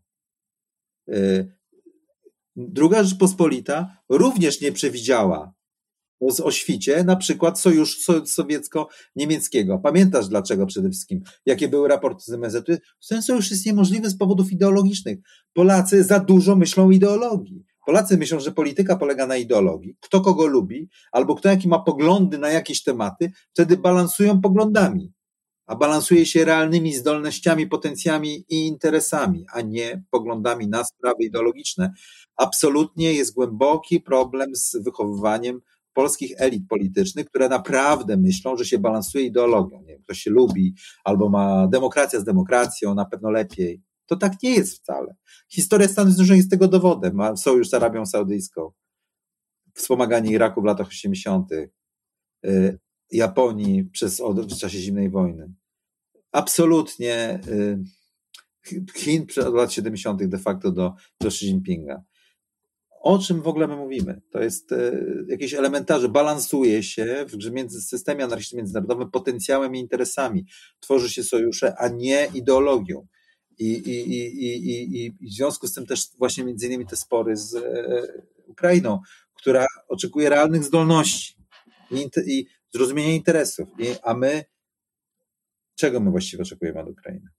Druga Rzeczypospolita również nie przewidziała o świcie na przykład sojuszu sowiecko-niemieckiego. Pamiętasz dlaczego przede wszystkim? Jakie były raporty z MSZ? Ten sojusz jest niemożliwy z powodów ideologicznych. Polacy za dużo myślą o ideologii. Polacy myślą, że polityka polega na ideologii. Kto kogo lubi, albo kto jaki ma poglądy na jakieś tematy, wtedy balansują poglądami. A balansuje się realnymi zdolnościami, potencjami i interesami, a nie poglądami na sprawy ideologiczne. Absolutnie jest głęboki problem z wychowywaniem polskich elit politycznych, które naprawdę myślą, że się balansuje ideologią. Nie wiem, ktoś się lubi, albo ma demokracja z demokracją, na pewno lepiej. To tak nie jest wcale. Historia Stanów Zjednoczonych jest tego dowodem. Ma sojusz z Arabią Saudyjską, wspomaganie Iraku w latach 80., Japonii w czasie zimnej wojny. Absolutnie Chin od lat 70. de facto do Xi Jinpinga. O czym w ogóle my mówimy? To jest jakieś elementarze. Balansuje się w systemie anarchistycznym międzynarodowym potencjałem i interesami. Tworzy się sojusze, a nie ideologią. I w związku z tym też właśnie między innymi te spory z Ukrainą, która oczekuje realnych zdolności i zrozumienia interesów. A my czego my właściwie oczekujemy od Ukrainy?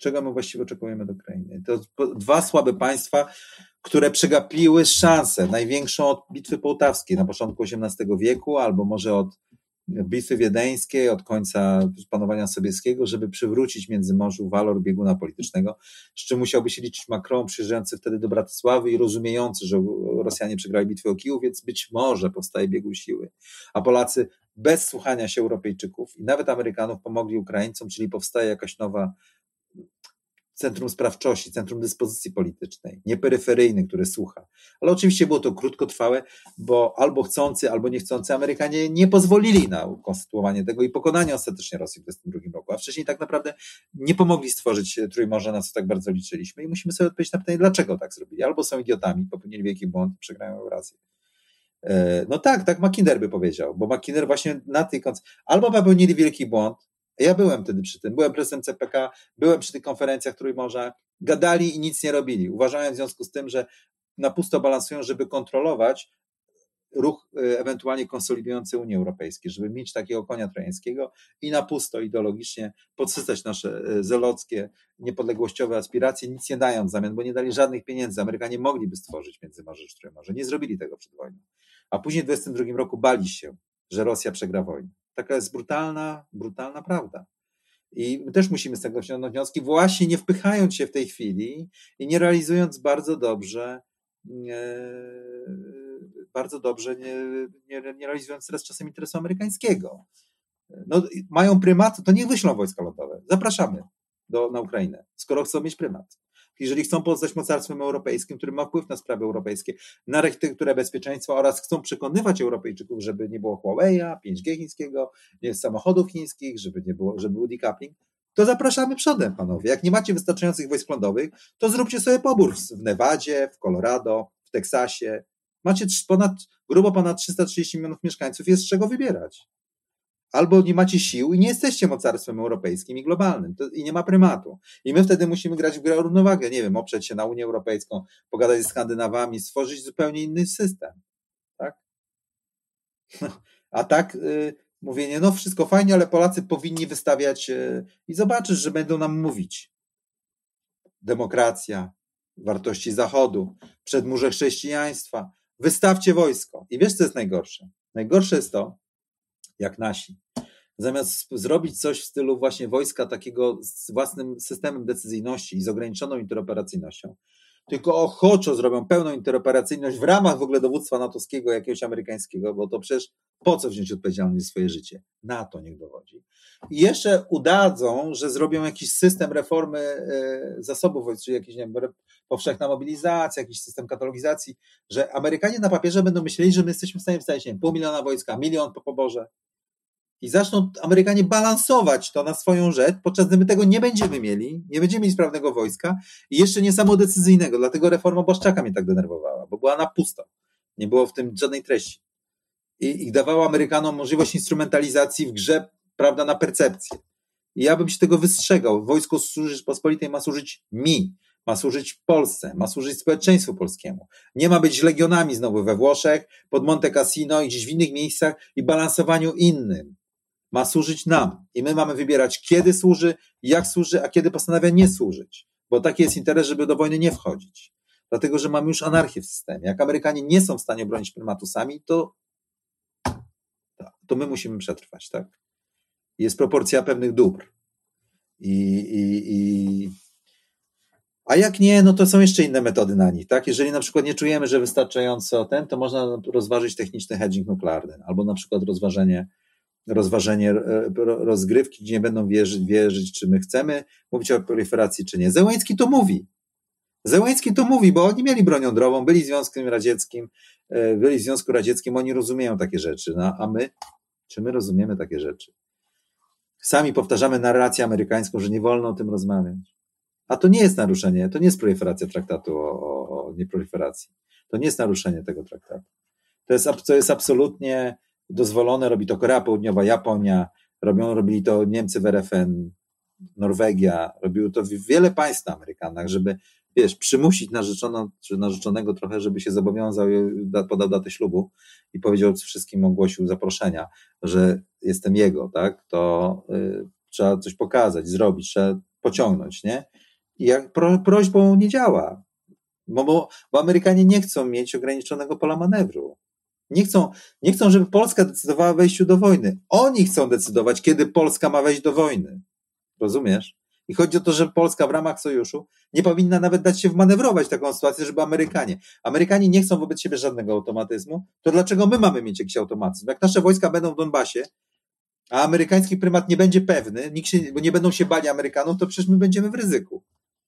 To dwa słabe państwa, które przegapiły szansę, największą od bitwy połtawskiej na początku XVIII wieku, albo może od bitwy wiedeńskiej, od końca panowania sowieckiego, żeby przywrócić Międzymorzu walor bieguna politycznego, z czym musiałby się liczyć Macron, przyjeżdżający wtedy do Bratysławy i rozumiejący, że Rosjanie przegrali bitwę o Kijów, więc być może powstaje biegun siły. A Polacy bez słuchania się Europejczyków i nawet Amerykanów pomogli Ukraińcom, czyli powstaje jakaś nowa centrum sprawczości, centrum dyspozycji politycznej, nie peryferyjny, który słucha. Ale oczywiście było to krótkotrwałe, bo albo chcący, albo niechcący Amerykanie nie pozwolili na ukonstytuowanie tego i pokonanie ostatecznie Rosji w 1922 roku, a wcześniej tak naprawdę nie pomogli stworzyć Trójmorza, na co tak bardzo liczyliśmy i musimy sobie odpowiedzieć na pytanie, dlaczego tak zrobili. Albo są idiotami, popełnili wielki błąd, przegrają Eurasję. No tak Mackinder by powiedział, bo Mackinder właśnie na tej albo popełnili wielki błąd. Ja byłem wtedy przy tym, byłem prezydentem CPK, byłem przy tych konferencjach Trójmorza, gadali i nic nie robili. Uważałem w związku z tym, że na pusto balansują, żeby kontrolować ruch ewentualnie konsolidujący Unię Europejską, żeby mieć takiego konia trojańskiego i na pusto ideologicznie podsycać nasze zelockie, niepodległościowe aspiracje, nic nie dając w zamian, bo nie dali żadnych pieniędzy. Amerykanie mogliby stworzyć Międzymorze czy Trójmorze, nie zrobili tego przed wojną. A później w 1922 roku bali się, że Rosja przegra wojnę. Taka jest brutalna prawda. I my też musimy z tego wyciągnąć wnioski, właśnie nie wpychając się w tej chwili i nie realizując bardzo dobrze, nie realizując teraz czasem interesu amerykańskiego. No, mają prymat, to niech wyślą wojska lądowe. Zapraszamy na Ukrainę, skoro chcą mieć prymat. Jeżeli chcą pozostać mocarstwem europejskim, który ma wpływ na sprawy europejskie, na architekturę bezpieczeństwa oraz chcą przekonywać Europejczyków, żeby nie było Huawei'a, 5G chińskiego, nie samochodów chińskich, żeby był decoupling, to zapraszamy przodem, panowie. Jak nie macie wystarczających wojsk lądowych, to zróbcie sobie pobór w Nevadzie, w Colorado, w Teksasie. Macie grubo ponad 330 milionów mieszkańców, jest z czego wybierać. albo nie macie sił i nie jesteście mocarstwem europejskim i globalnym i nie ma prymatu. I my wtedy musimy grać w grę o równowagę, nie wiem, oprzeć się na Unię Europejską, pogadać z Skandynawami, stworzyć zupełnie inny system. Tak? No, a tak mówienie, no wszystko fajnie, ale Polacy powinni wystawiać i zobaczysz, że będą nam mówić. Demokracja, wartości Zachodu, przedmurze chrześcijaństwa. Wystawcie wojsko. I wiesz, co jest najgorsze? Najgorsze jest to, jak nasi, zamiast zrobić coś w stylu właśnie wojska takiego z własnym systemem decyzyjności i z ograniczoną interoperacyjnością, tylko ochoczo zrobią pełną interoperacyjność w ramach w ogóle dowództwa natowskiego, jakiegoś amerykańskiego, bo to przecież po co wziąć odpowiedzialność za swoje życie? NATO niech dowodzi. I jeszcze udadzą, że zrobią jakiś system reformy zasobów wojsk, czyli jakiś, nie wiem, powszechna mobilizacja, jakiś system katalogizacji, że Amerykanie na papierze będą myśleli, że my jesteśmy w stanie wstawić, nie wiem, 500 000 wojska, 1 000 000 po poborze. I zaczną Amerykanie balansować to na swoją rzecz, podczas gdy my tego nie będziemy mieli sprawnego wojska i jeszcze nie samodecyzyjnego. Dlatego reforma Błaszczaka mnie tak denerwowała, bo była na pusto. Nie było w tym żadnej treści. I dawała Amerykanom możliwość instrumentalizacji w grze, prawda, na percepcję. I ja bym się tego wystrzegał. Wojsko Rzeczypospolitej ma służyć mi, ma służyć Polsce, ma służyć społeczeństwu polskiemu. Nie ma być legionami znowu we Włoszech, pod Monte Cassino i gdzieś w innych miejscach i balansowaniu innym. Ma służyć nam i my mamy wybierać, kiedy służy, jak służy, a kiedy postanawia nie służyć, bo taki jest interes, żeby do wojny nie wchodzić, dlatego, że mamy już anarchię w systemie. Jak Amerykanie nie są w stanie bronić prymatu sami, to my musimy przetrwać, tak? Jest proporcja pewnych dóbr a jak nie, no to są jeszcze inne metody na nich, tak? Jeżeli na przykład nie czujemy, że wystarczająco to można rozważyć techniczny hedging nuklearny, albo na przykład rozważenie rozgrywki, gdzie nie będą wierzyć, czy my chcemy mówić o proliferacji, czy nie. Zełenski to mówi, bo oni mieli broń jądrową, byli w Związku Radzieckim, oni rozumieją takie rzeczy, no, a my, czy my rozumiemy takie rzeczy? Sami powtarzamy narrację amerykańską, że nie wolno o tym rozmawiać. A to nie jest naruszenie, to nie jest proliferacja traktatu o nieproliferacji. To nie jest naruszenie tego traktatu. To jest absolutnie dozwolone, robi to Korea Południowa, Japonia, robili to Niemcy w RFN, Norwegia, robiło to wiele państw na Amerykanach, żeby, przymusić narzeczoną czy narzeczonego trochę, żeby się zobowiązał i podał datę ślubu i powiedział wszystkim, ogłosił zaproszenia, że jestem jego, tak, to trzeba coś pokazać, zrobić, trzeba pociągnąć, nie? I jak prośbą nie działa, bo Amerykanie nie chcą mieć ograniczonego pola manewru. Nie chcą, żeby Polska decydowała o wejściu do wojny. Oni chcą decydować, kiedy Polska ma wejść do wojny. Rozumiesz? I chodzi o to, że Polska w ramach sojuszu nie powinna nawet dać się wmanewrować w taką sytuację, żeby Amerykanie nie chcą wobec siebie żadnego automatyzmu, to dlaczego my mamy mieć jakiś automatyzm? Jak nasze wojska będą w Donbasie, a amerykański prymat nie będzie pewny, bo nie będą się bali Amerykanów, to przecież my będziemy w ryzyku.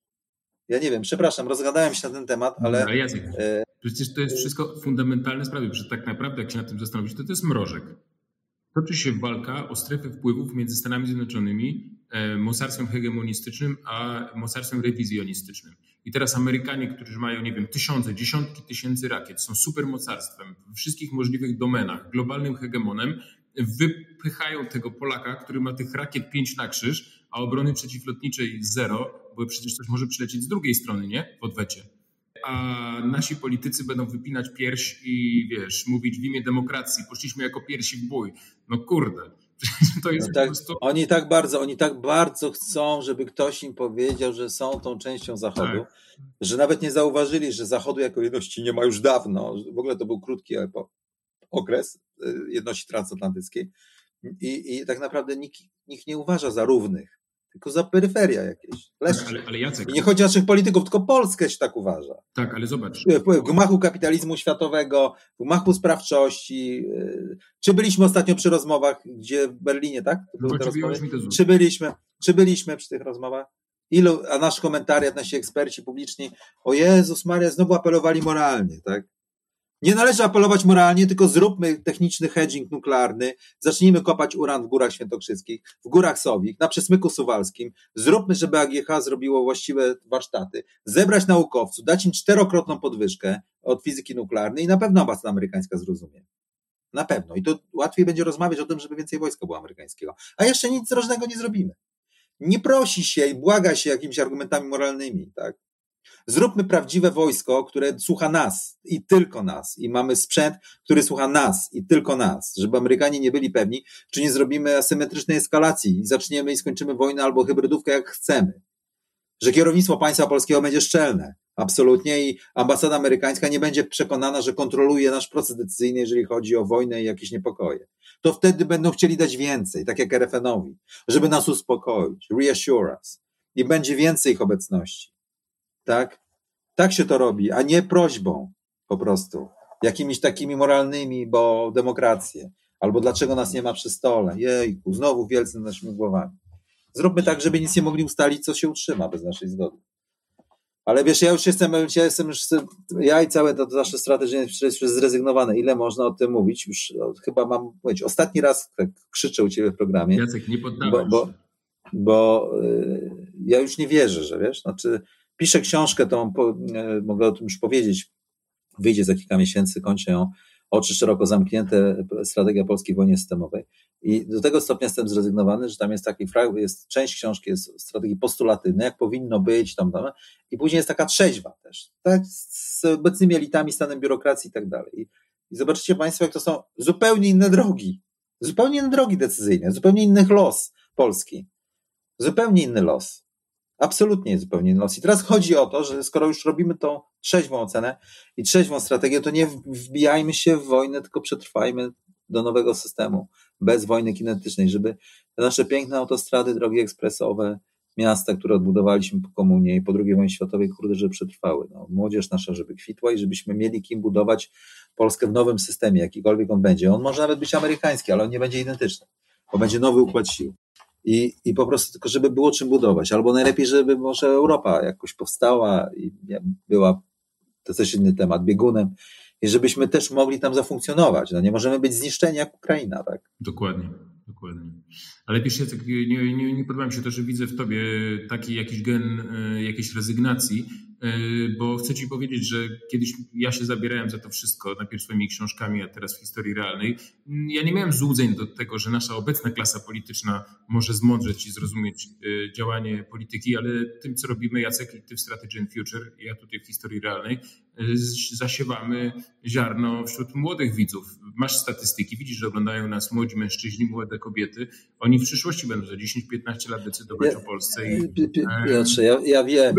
Ja nie wiem, przepraszam, rozgadałem się na ten temat, ale... Ale Jacek, przecież to jest wszystko fundamentalne sprawy, że tak naprawdę jak się nad tym zastanowić, to jest mrożek. Toczy się walka o strefę wpływów między Stanami Zjednoczonymi, mocarstwem hegemonistycznym, a mocarstwem rewizjonistycznym. I teraz Amerykanie, którzy mają, nie wiem, dziesiątki tysięcy rakiet, są supermocarstwem w wszystkich możliwych domenach, globalnym hegemonem, wypychają tego Polaka, który ma tych rakiet 5 na krzyż, a obrony przeciwlotniczej 0, bo przecież coś może przylecieć z drugiej strony, nie? W odwecie. A nasi politycy będą wypinać pierś i mówić w imię demokracji, poszliśmy jako pierwsi w bój. No kurde. To jest no tak, po prostu... Oni tak bardzo chcą, żeby ktoś im powiedział, że są tą częścią Zachodu, tak, że nawet nie zauważyli, że Zachodu jako jedności nie ma już dawno. W ogóle to był krótki okres jedności transatlantyckiej i tak naprawdę nikt nie uważa za równych, tylko za peryferia jakieś. Ale Jacek... I nie chodzi o naszych polityków, tylko Polskę się tak uważa. Tak, ale zobacz. W gmachu kapitalizmu światowego, w gmachu sprawczości. Czy byliśmy ostatnio przy rozmowach, gdzie w Berlinie, tak? Czy byliśmy przy tych rozmowach? A nasz komentariat, nasi eksperci publiczni, o Jezus Maria, znowu apelowali moralnie, tak? Nie należy apelować moralnie, tylko zróbmy techniczny hedging nuklearny, zacznijmy kopać uran w Górach Świętokrzyskich, w Górach Sowich, na Przesmyku Suwalskim, zróbmy, żeby AGH zrobiło właściwe warsztaty, zebrać naukowców, dać im 4-krotną podwyżkę od fizyki nuklearnej i na pewno ambasada amerykańska zrozumie. Na pewno. I to łatwiej będzie rozmawiać o tym, żeby więcej wojska było amerykańskiego. A jeszcze nic rożnego nie zrobimy. Nie prosi się i błaga się jakimiś argumentami moralnymi, tak? Zróbmy prawdziwe wojsko, które słucha nas i tylko nas. I mamy sprzęt, który słucha nas i tylko nas. Żeby Amerykanie nie byli pewni, czy nie zrobimy asymetrycznej eskalacji i zaczniemy i skończymy wojnę albo hybrydówkę jak chcemy. Że kierownictwo państwa polskiego będzie szczelne. Absolutnie. I ambasada amerykańska nie będzie przekonana, że kontroluje nasz proces decyzyjny, jeżeli chodzi o wojnę i jakieś niepokoje. To wtedy będą chcieli dać więcej, tak jak RFN-owi, żeby nas uspokoić. Reassure us. I będzie więcej ich obecności. Tak? Tak się to robi, a nie prośbą po prostu. Jakimiś takimi moralnymi, bo demokrację. Albo dlaczego nas nie ma przy stole. Jejku, znowu wielcy nad naszymi głowami. Zróbmy tak, żeby nic nie mogli ustalić, co się utrzyma bez naszej zgody. Ale wiesz, ja i całe to nasze strategie jest już zrezygnowane. Ile można o tym mówić? Już chyba mam mówić. Ostatni raz tak krzyczę u ciebie w programie. Jacek, nie poddawaj się. Bo ja już nie wierzę, że wiesz, znaczy piszę książkę, to mogę o tym już powiedzieć, wyjdzie za kilka miesięcy, kończę ją, Oczy szeroko zamknięte, strategia polskiej wojny systemowej. I do tego stopnia jestem zrezygnowany, że tam jest taki jest część książki jest strategii postulatywnej, jak powinno być, tam, i później jest taka trzeźwa też, tak, z obecnymi elitami, stanem biurokracji i tak dalej. I zobaczycie Państwo, jak to są zupełnie inne drogi decyzyjne, zupełnie inny los Polski, zupełnie inny los. Absolutnie zupełnie inny los. I teraz chodzi o to, że skoro już robimy tą trzeźwą ocenę i trzeźwą strategię, to nie wbijajmy się w wojnę, tylko przetrwajmy do nowego systemu, bez wojny kinetycznej, żeby te nasze piękne autostrady, drogi ekspresowe, miasta, które odbudowaliśmy po komunie i po II wojnie światowej, żeby przetrwały. No, młodzież nasza, żeby kwitła i żebyśmy mieli kim budować Polskę w nowym systemie, jakikolwiek on będzie. On może nawet być amerykański, ale on nie będzie identyczny, bo będzie nowy układ sił. I po prostu tylko, żeby było czym budować. Albo najlepiej, żeby może Europa jakoś powstała i była, to też inny temat, biegunem, i żebyśmy też mogli tam zafunkcjonować. No nie możemy być zniszczeni jak Ukraina, tak? Dokładnie. Ale wiesz, Jacek, nie podoba mi się to, że widzę w tobie taki jakiś gen jakiejś rezygnacji, bo chcę ci powiedzieć, że kiedyś ja się zabierałem za to wszystko, najpierw swoimi książkami, a teraz w historii realnej. Ja nie miałem złudzeń do tego, że nasza obecna klasa polityczna może zmądrzeć i zrozumieć działanie polityki, ale tym, co robimy, Jacek, i ty w Strategy and Future, ja tutaj w historii realnej, zasiewamy ziarno wśród młodych widzów. Masz statystyki, widzisz, że oglądają nas młodzi mężczyźni, młode kobiety. Oni w przyszłości będą za 10-15 lat decydować o Polsce. Piotrze, ja wiem,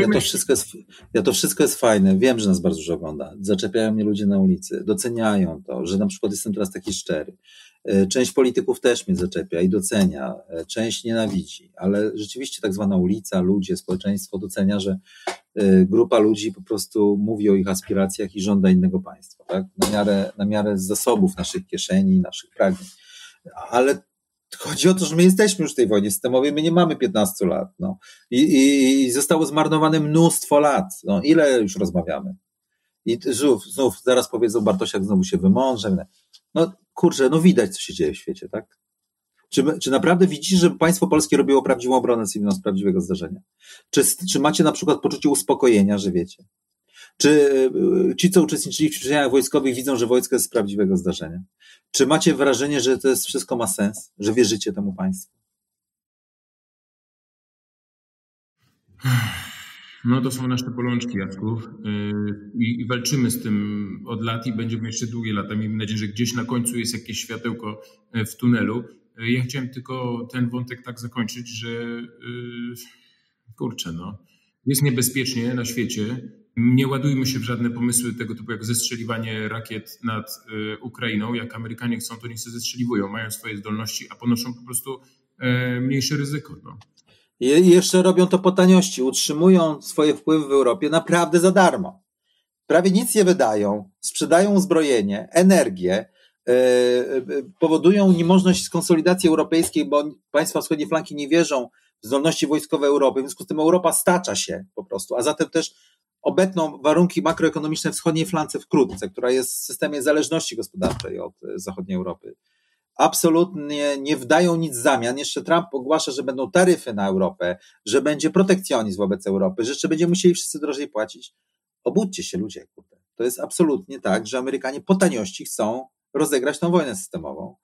to wszystko jest fajne. Wiem, że nas bardzo dużo ogląda. Zaczepiają mnie ludzie na ulicy, doceniają to, że na przykład jestem teraz taki szczery. Część polityków też mnie zaczepia i docenia, część nienawidzi, ale rzeczywiście tak zwana ulica, ludzie, społeczeństwo docenia, że grupa ludzi po prostu mówi o ich aspiracjach i żąda innego państwa, tak? Na miarę zasobów naszych kieszeni, naszych pragnień. Ale chodzi o to, że my jesteśmy już w tej wojnie systemowej, my nie mamy 15 lat. No. I zostało zmarnowane mnóstwo lat. No, ile już rozmawiamy? I znów zaraz powiedzą, Bartosiak znowu się wymądrze. No kurczę, no widać, co się dzieje w świecie, tak? Czy naprawdę widzicie, że państwo polskie robiło prawdziwą obronę cywilną z prawdziwego zdarzenia? Czy macie na przykład poczucie uspokojenia, że wiecie? Czy ci, co uczestniczyli w ćwiczeniach wojskowych, widzą, że wojsko jest z prawdziwego zdarzenia? Czy macie wrażenie, że to jest wszystko ma sens? Że wierzycie temu państwu? No to są nasze bolączki, Jacku. I walczymy z tym od lat i będziemy jeszcze długie lata. Miejmy nadzieję, że gdzieś na końcu jest jakieś światełko w tunelu. Ja chciałem tylko ten wątek tak zakończyć, że kurczę, no, jest niebezpiecznie na świecie. Nie ładujmy się w żadne pomysły tego typu jak zestrzeliwanie rakiet nad Ukrainą. Jak Amerykanie chcą, to niech się zestrzeliwują. Mają swoje zdolności, a ponoszą po prostu mniejsze ryzyko. No. I jeszcze robią to po taniości. Utrzymują swoje wpływy w Europie naprawdę za darmo. Prawie nic nie wydają. Sprzedają uzbrojenie, energię, powodują niemożność konsolidacji europejskiej, bo państwa wschodniej flanki nie wierzą w zdolności wojskowe Europy. W związku z tym Europa stacza się po prostu, a zatem też obetną warunki makroekonomiczne wschodniej flance wkrótce, która jest w systemie zależności gospodarczej od zachodniej Europy. Absolutnie nie wdają nic w zamian. Jeszcze Trump ogłasza, że będą taryfy na Europę, że będzie protekcjonizm wobec Europy, że jeszcze będziemy musieli wszyscy drożej płacić. Obudźcie się ludzie, kurde. To jest absolutnie tak, że Amerykanie po taniości chcą rozegrać tą wojnę systemową.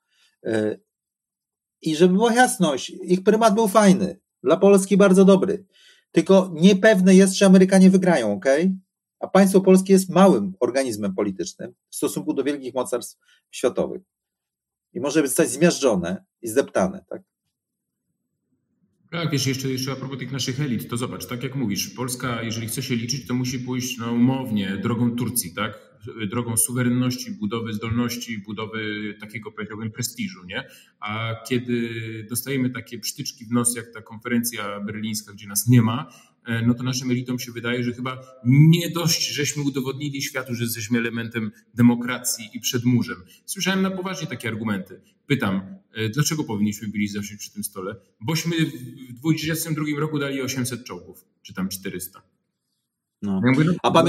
I żeby była jasność, ich prymat był fajny, dla Polski bardzo dobry. Tylko niepewne jest, czy Amerykanie wygrają, okej? A państwo polskie jest małym organizmem politycznym w stosunku do wielkich mocarstw światowych. I może zostać zmiażdżone i zdeptane, tak? Tak, wiesz, jeszcze a propos tych naszych elit, to zobacz, tak jak mówisz, Polska, jeżeli chce się liczyć, to musi pójść umownie drogą Turcji, tak? Drogą suwerenności, budowy zdolności, budowy takiego, powiedziałbym, prestiżu, nie? A kiedy dostajemy takie psztyczki w nos, jak ta konferencja berlińska, gdzie nas nie ma, no to naszym elitom się wydaje, że chyba nie dość, żeśmy udowodnili światu, że jesteśmy elementem demokracji i przed murzem. Słyszałem na poważnie takie argumenty. Pytam, dlaczego powinniśmy byli zasiąść przy tym stole? Bośmy w 2022 roku dali 800 czołgów, czy tam 400. No. Ja mówię,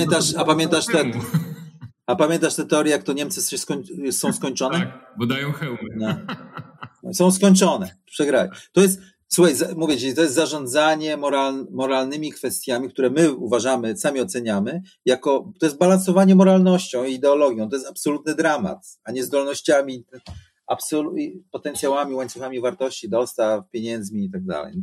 a pamiętasz tę teorię, jak to Niemcy są skończone? Tak, bo dają hełmy. No. Są skończone, przegrali. To jest, słuchaj, mówię ci, to jest zarządzanie moralnymi kwestiami, które my uważamy, sami oceniamy, jako, to jest balansowanie moralnością i ideologią. To jest absolutny dramat, a nie zdolnościami, potencjałami, łańcuchami wartości, dostaw, pieniędzmi i tak dalej.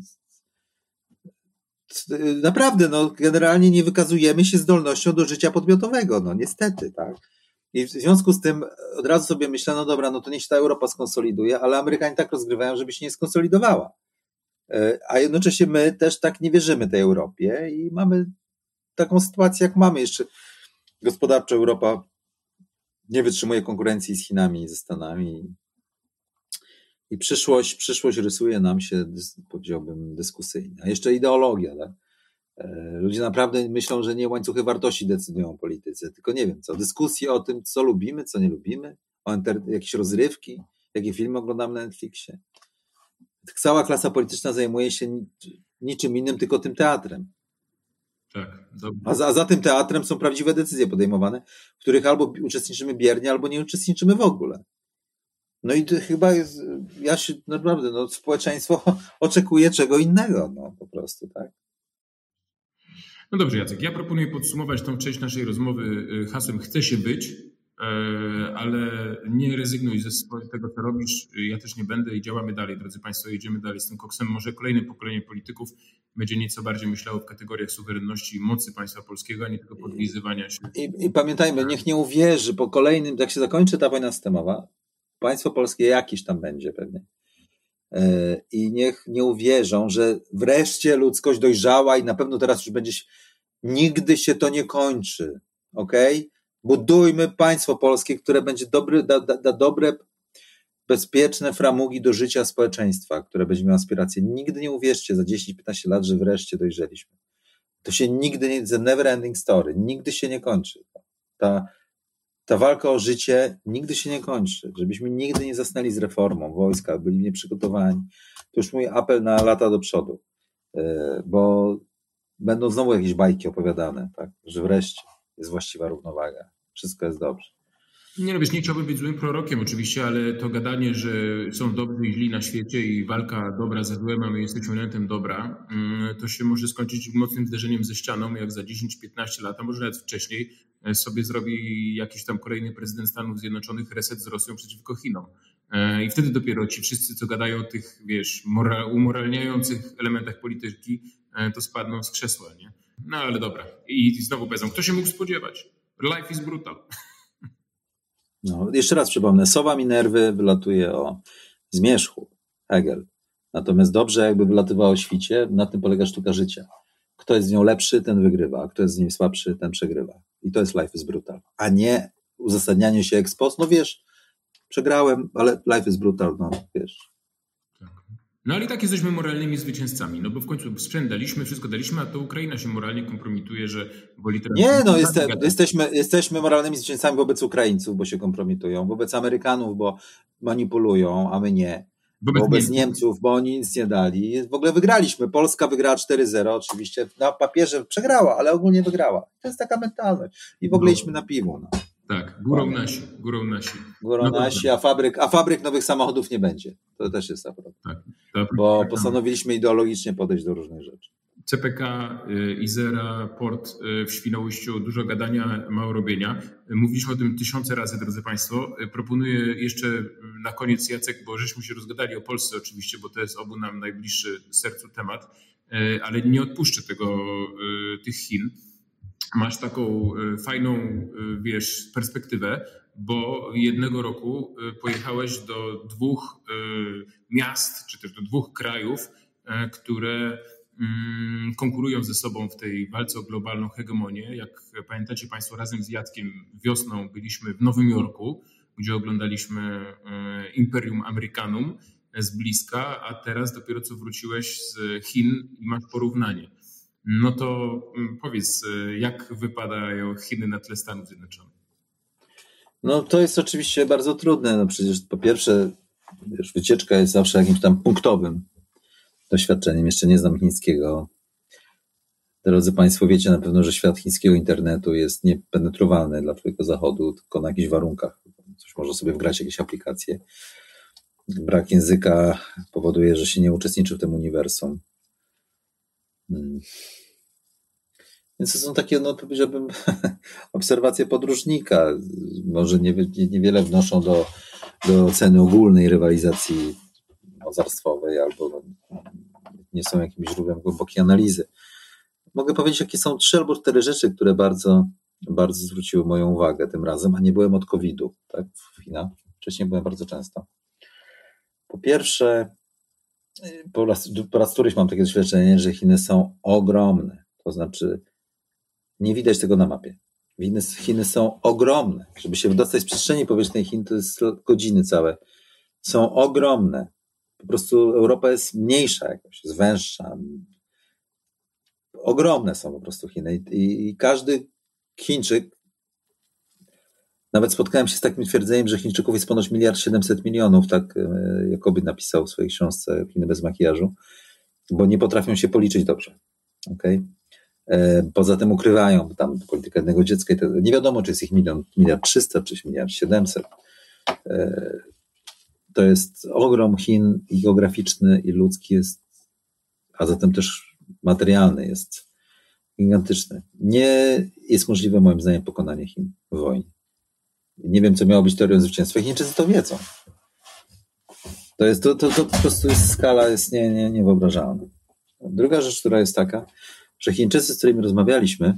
Naprawdę, generalnie nie wykazujemy się zdolnością do życia podmiotowego, niestety, tak. I w związku z tym od razu sobie myślę, dobra, to niech się ta Europa skonsoliduje, ale Amerykanie tak rozgrywają, żeby się nie skonsolidowała. A jednocześnie my też tak nie wierzymy tej Europie i mamy taką sytuację, jak mamy. Jeszcze gospodarczo Europa nie wytrzymuje konkurencji z Chinami i ze Stanami. I przyszłość rysuje nam się, powiedziałbym, dyskusyjnie. A jeszcze ideologia, tak? Ludzie naprawdę myślą, że nie łańcuchy wartości decydują o polityce, tylko nie wiem co, dyskusje o tym, co lubimy, co nie lubimy, jakieś rozrywki, jakie filmy oglądamy na Netflixie. Cała klasa polityczna zajmuje się niczym innym, tylko tym teatrem. Tak, a za tym teatrem są prawdziwe decyzje podejmowane, w których albo uczestniczymy biernie, albo nie uczestniczymy w ogóle. No i to chyba jest, naprawdę, społeczeństwo oczekuje czego innego, po prostu, tak? No dobrze, Jacek, ja proponuję podsumować tą część naszej rozmowy hasłem "chcę się być", ale nie rezygnuj ze tego, co robisz. Ja też nie będę i działamy dalej, drodzy Państwo, jedziemy dalej z tym koksem. Może kolejne pokolenie polityków będzie nieco bardziej myślało w kategoriach suwerenności i mocy państwa polskiego, a nie tylko podlizywania się. I pamiętajmy, niech nie uwierzy po kolejnym, jak się zakończy ta wojna systemowa, państwo polskie jakieś tam będzie pewnie. I niech nie uwierzą, że wreszcie ludzkość dojrzała i na pewno teraz już będzie nigdy się to nie kończy, okej? Budujmy państwo polskie, które będzie da dobre, bezpieczne framugi do życia społeczeństwa, które będzie miało aspiracje. Nigdy nie uwierzcie za 10-15 lat, że wreszcie dojrzeliśmy. To się nigdy nie, the never ending story, nigdy się nie kończy. Ta walka o życie nigdy się nie kończy. Żebyśmy nigdy nie zasnęli z reformą wojska, byli nieprzygotowani. To już mój apel na lata do przodu, bo będą znowu jakieś bajki opowiadane, tak? Że wreszcie jest właściwa równowaga. Wszystko jest dobrze. Nie chciałbym być złym prorokiem oczywiście, ale to gadanie, że są dobrzy i źli na świecie i walka dobra ze złem, a my jesteśmy elementem dobra, to się może skończyć mocnym zderzeniem ze ścianą, jak za 10-15 lat, a może nawet wcześniej sobie zrobi jakiś tam kolejny prezydent Stanów Zjednoczonych reset z Rosją przeciwko Chinom. I wtedy dopiero ci wszyscy, co gadają o tych, umoralniających elementach polityki, to spadną z krzesła, nie? No ale dobra. I znowu powiedzą, kto się mógł spodziewać? Life is brutal. Jeszcze raz przypomnę, sowa Minerwy wylatuje o zmierzchu, Hegel. Natomiast dobrze jakby wylatywało o świcie, na tym polega sztuka życia. Kto jest z nią lepszy, ten wygrywa, a kto jest z niej słabszy, ten przegrywa. I to jest life is brutal. A nie uzasadnianie się ex post, przegrałem, ale life is brutal, wiesz. Tak. No ale i tak jesteśmy moralnymi zwycięzcami, bo w końcu sprzęt daliśmy, wszystko daliśmy, a to Ukraina się moralnie kompromituje, że woli teraz... Nie, jesteśmy moralnymi zwycięzcami wobec Ukraińców, bo się kompromitują, wobec Amerykanów, bo manipulują, a my nie. Wobec Niemców, bo oni nic nie dali. W ogóle wygraliśmy. Polska wygrała 4-0, oczywiście na papierze przegrała, ale ogólnie wygrała. To jest taka mentalność. I w ogóle idźmy na piwo. Tak, górą nasi. A fabryk nowych samochodów nie będzie. To też jest ta prawda. Tak, bo postanowiliśmy ideologicznie podejść do różnych rzeczy. CPK, Izera, port w Świnoujściu, dużo gadania, mało robienia. Mówiliśmy o tym tysiące razy, drodzy Państwo. Proponuję jeszcze na koniec, Jacek, bo żeśmy się rozgadali o Polsce oczywiście, bo to jest obu nam najbliższy sercu temat, ale nie odpuszczę tych Chin. Masz taką fajną, perspektywę, bo jednego roku pojechałeś do 2 miast, czy też do 2 krajów, które konkurują ze sobą w tej walce o globalną hegemonię. Jak pamiętacie Państwo, razem z Jackiem wiosną byliśmy w Nowym Jorku, gdzie oglądaliśmy Imperium Americanum z bliska, a teraz dopiero co wróciłeś z Chin i masz porównanie. No to powiedz, jak wypadają Chiny na tle Stanów Zjednoczonych? No to jest oczywiście bardzo trudne. No przecież po pierwsze, wycieczka jest zawsze jakimś tam punktowym doświadczeniem. Jeszcze nie znam chińskiego. Drodzy Państwo, wiecie na pewno, że świat chińskiego internetu jest niepenetrowalny dla Twojego Zachodu, tylko na jakichś warunkach. Coś może sobie wgrać, jakieś aplikacje. Brak języka powoduje, że się nie uczestniczy w tym uniwersum. Więc to są takie, no powiedziałbym, obserwacje podróżnika. Może niewiele wnoszą do oceny ogólnej rywalizacji mocarstwowej albo nie są jakimś źródłem głębokiej analizy. Mogę powiedzieć, jakie są 3 albo 4 rzeczy, które bardzo, bardzo zwróciły moją uwagę tym razem, a nie byłem od COVID-u, tak, w Chinach. Wcześniej byłem bardzo często. Po pierwsze, po raz któryś mam takie doświadczenie, że Chiny są ogromne. To znaczy, nie widać tego na mapie. Chiny są ogromne. Żeby się wydostać z przestrzeni powietrznej Chin, to jest godziny całe. Są ogromne. Po prostu Europa jest mniejsza jakoś, jest węższa. Ogromne są po prostu Chiny. I każdy Chińczyk, nawet spotkałem się z takim twierdzeniem, że Chińczyków jest ponoć 1,7 miliarda, tak Jakoby napisał w swojej książce Chiny bez makijażu, bo nie potrafią się policzyć dobrze. Okay? Poza tym ukrywają tam politykę jednego dziecka. Nie wiadomo, czy jest ich 1,3 czy 1,7 miliarda. To jest ogrom Chin i geograficzny, i ludzki jest, a zatem też materialny jest gigantyczny. Nie jest możliwe moim zdaniem pokonanie Chin w wojnie. Nie wiem, co miało być teorią zwycięstwa. Chińczycy to wiedzą. To po prostu jest skala jest niewyobrażalna. Druga rzecz, która jest taka, że Chińczycy, z którymi rozmawialiśmy,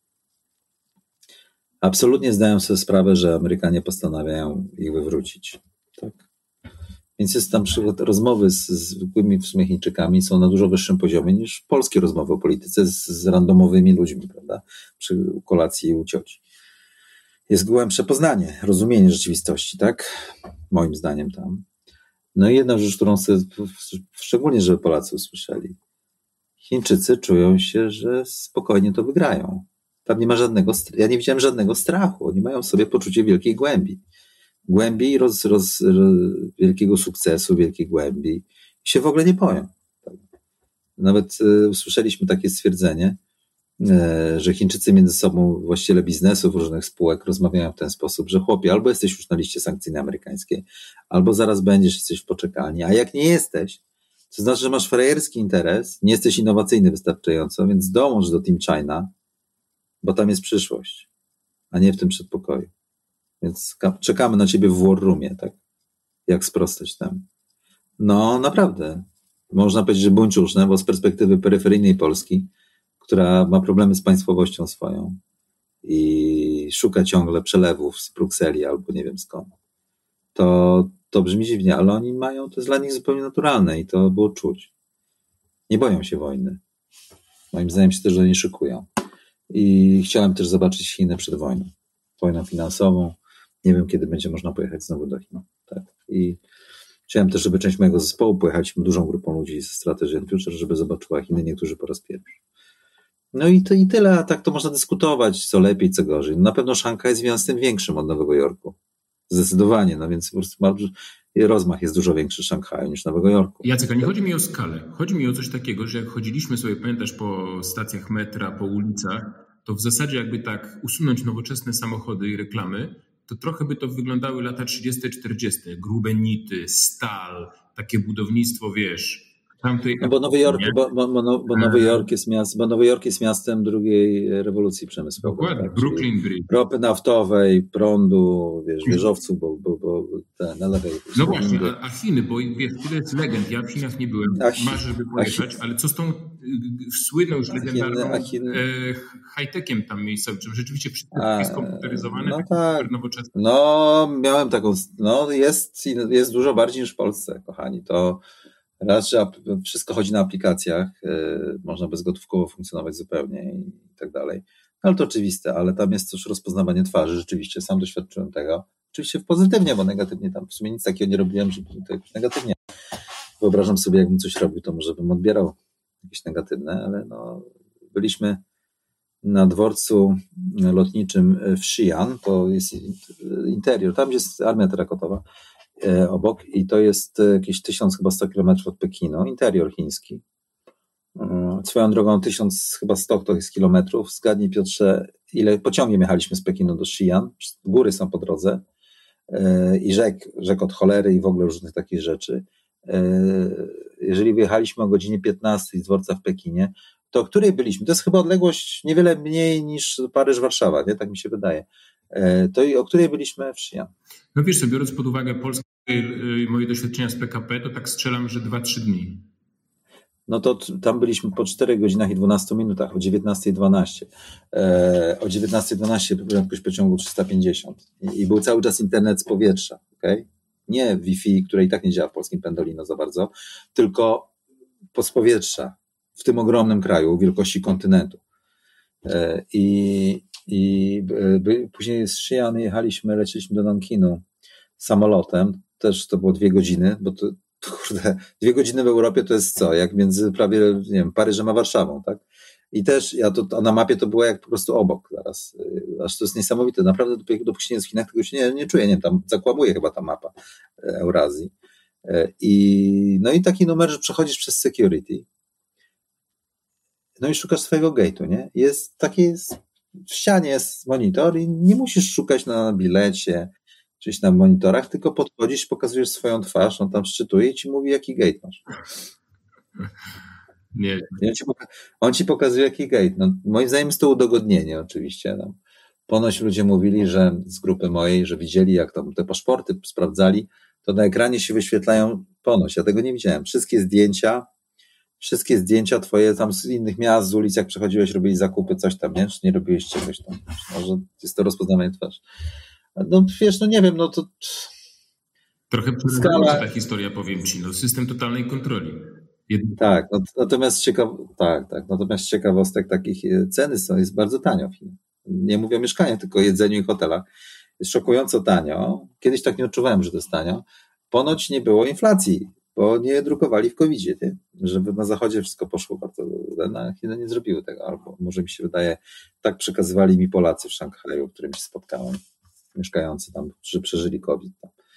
absolutnie zdają sobie sprawę, że Amerykanie postanawiają ich wywrócić. Tak? Więc jest tam rozmowy z zwykłymi w sumie Chińczykami, są na dużo wyższym poziomie niż polskie rozmowy o polityce z randomowymi ludźmi, prawda? Przy kolacji u cioci. Jest głębsze poznanie, rozumienie rzeczywistości, tak? Moim zdaniem tam. No i jedna rzecz, którą chcę szczególnie, żeby Polacy usłyszeli. Chińczycy czują się, że spokojnie to wygrają. Tam nie ma ja nie widziałem żadnego strachu. Oni mają w sobie poczucie wielkiej głębi. Głębi i wielkiego sukcesu, wielkiej głębi. I się w ogóle nie boją. Nawet usłyszeliśmy takie stwierdzenie, że Chińczycy między sobą, właściciele biznesów, różnych spółek rozmawiają w ten sposób, że chłopie, albo jesteś już na liście sankcyjnej amerykańskiej, albo zaraz jesteś w poczekalni, a jak nie jesteś, to znaczy, że masz frajerski interes, nie jesteś innowacyjny wystarczająco, więc dołącz do Team China, bo tam jest przyszłość, a nie w tym przedpokoju. Więc czekamy na ciebie w War Roomie, tak? Jak sprostać temu? No naprawdę, można powiedzieć, że buńczuszne, bo z perspektywy peryferyjnej Polski, która ma problemy z państwowością swoją i szuka ciągle przelewów z Brukseli albo nie wiem skąd, to brzmi dziwnie, ale oni mają, to jest dla nich zupełnie naturalne i to było czuć. Nie boją się wojny. Moim zdaniem się też do niej szykują. I chciałem też zobaczyć Chiny przed wojną finansową. Nie wiem, kiedy będzie można pojechać znowu do Chin. Tak? I chciałem też, żeby część mojego zespołu pojechać dużą grupą ludzi ze Strategy and Future, żeby zobaczyła Chiny niektórzy po raz pierwszy. No i tyle, a tak to można dyskutować, co lepiej, co gorzej. Na pewno Szanghaj jest miastem większym od Nowego Jorku. Zdecydowanie, no więc po prostu rozmach jest dużo większy Szanghaju niż Nowego Jorku. Jacek, a nie chodzi mi o skalę. Chodzi mi o coś takiego, że jak chodziliśmy sobie, pamiętasz, po stacjach metra, po ulicach, to w zasadzie jakby tak usunąć nowoczesne samochody i reklamy, to trochę by to wyglądały lata 30-40. Grube nity, stal, takie budownictwo, wiesz, tamtej No bo Nowy Jork, nie? Nowy Jork jest bo Nowy Jork jest miastem drugiej rewolucji przemysłowej. Dokładnie, Tak? Brooklyn Bridge. Ropy naftowej, prądu, wieżowców, bo na lewej. No właśnie, a Chiny, bo wiesz, tyle jest legend, ja w Chinach nie byłem, marzę, żeby pojechać, ale co z tą słynną już legendarną high-techiem tam miejscowym, rzeczywiście wszystko jest skomputeryzowane, no tak, super nowoczesne. No, miałem taką, jest dużo bardziej niż w Polsce, kochani, to raz, że wszystko chodzi na aplikacjach, można bezgotówkowo funkcjonować zupełnie i tak dalej. Ale to oczywiste, ale tam jest też rozpoznawanie twarzy, rzeczywiście, sam doświadczyłem tego. Oczywiście pozytywnie, bo negatywnie tam w sumie nic takiego nie robiłem, żeby to jakoś negatywnie. Wyobrażam sobie, jakbym coś robił, to może bym odbierał jakieś negatywne, ale no, byliśmy na dworcu lotniczym w Xi'an, to jest interior, tam jest armia terakotowa obok i to jest jakieś 1100 kilometrów od Pekinu, interior chiński. Swoją drogą 1100 to jest kilometrów. Zgadnij, Piotrze, ile pociągiem jechaliśmy z Pekinu do Xi'an. Góry są po drodze i rzek od cholery i w ogóle różnych takich rzeczy. Jeżeli wyjechaliśmy o godzinie 15 z dworca w Pekinie, to o której byliśmy? To jest chyba odległość niewiele mniej niż Paryż-Warszawa, nie? Tak mi się wydaje. To i o której byliśmy w Xi'an? No wiesz co, biorąc pod uwagę Polskę i moje doświadczenia z PKP, to tak strzelam, że 2-3 dni. No to tam byliśmy po 4 godzinach i 12 minutach, o 19:12. O 19:12 prędkość pociągu 350 i był cały czas internet z powietrza, okay? Nie Wi-Fi, które i tak nie działa w polskim Pendolino za bardzo, tylko z powietrza w tym ogromnym kraju wielkości kontynentu. Później z Xi'an leciliśmy do Nankinu samolotem, też to było 2 godziny, bo to kurde, 2 godziny w Europie to jest co? Jak między prawie, nie wiem, Paryżem a Warszawą, tak? I też a na mapie to było jak po prostu obok zaraz. Aż to jest niesamowite. Naprawdę dopóki nie jest w Chinach, tego się nie czuję. Nie wiem, tam zakłamuje chyba ta mapa Eurazji. No i taki numer, że przechodzisz przez security. No i szukasz swojego gate'u, nie? W ścianie jest monitor i nie musisz szukać na bilecie, czyś na monitorach, tylko podchodzisz, pokazujesz swoją twarz, on tam szczytuje i ci mówi, jaki gate masz. Nie. On ci pokazuje, jaki gate. No, moim zdaniem jest to udogodnienie oczywiście. No. Ponoć ludzie mówili, że z grupy mojej, że widzieli, jak tam te paszporty sprawdzali, to na ekranie się wyświetlają ponoć. Ja tego nie widziałem. Wszystkie zdjęcia twoje tam z innych miast, z ulic, jak przechodziłeś, robiłeś zakupy, coś tam, nie? Czy nie robiłeś czegoś tam? Może jest to rozpoznawanie twarzy. No wiesz, no nie wiem, no to... Trochę przerażająca ta historia, powiem ci, no system totalnej kontroli. Tak, no, natomiast ciekawostek takich ceny jest bardzo tanio. Nie mówię o mieszkaniach, tylko o jedzeniu i hotelach. Jest szokująco tanio. Kiedyś tak nie odczuwałem, że to jest tanio. Ponoć nie było inflacji, bo nie drukowali w COVID-zie, nie? Żeby na zachodzie wszystko poszło bardzo, na Chiny nie zrobiły tego, albo może mi się wydaje, tak przekazywali mi Polacy w Szanghaju, którym się spotkałem, mieszkający tam, którzy przeżyli COVID.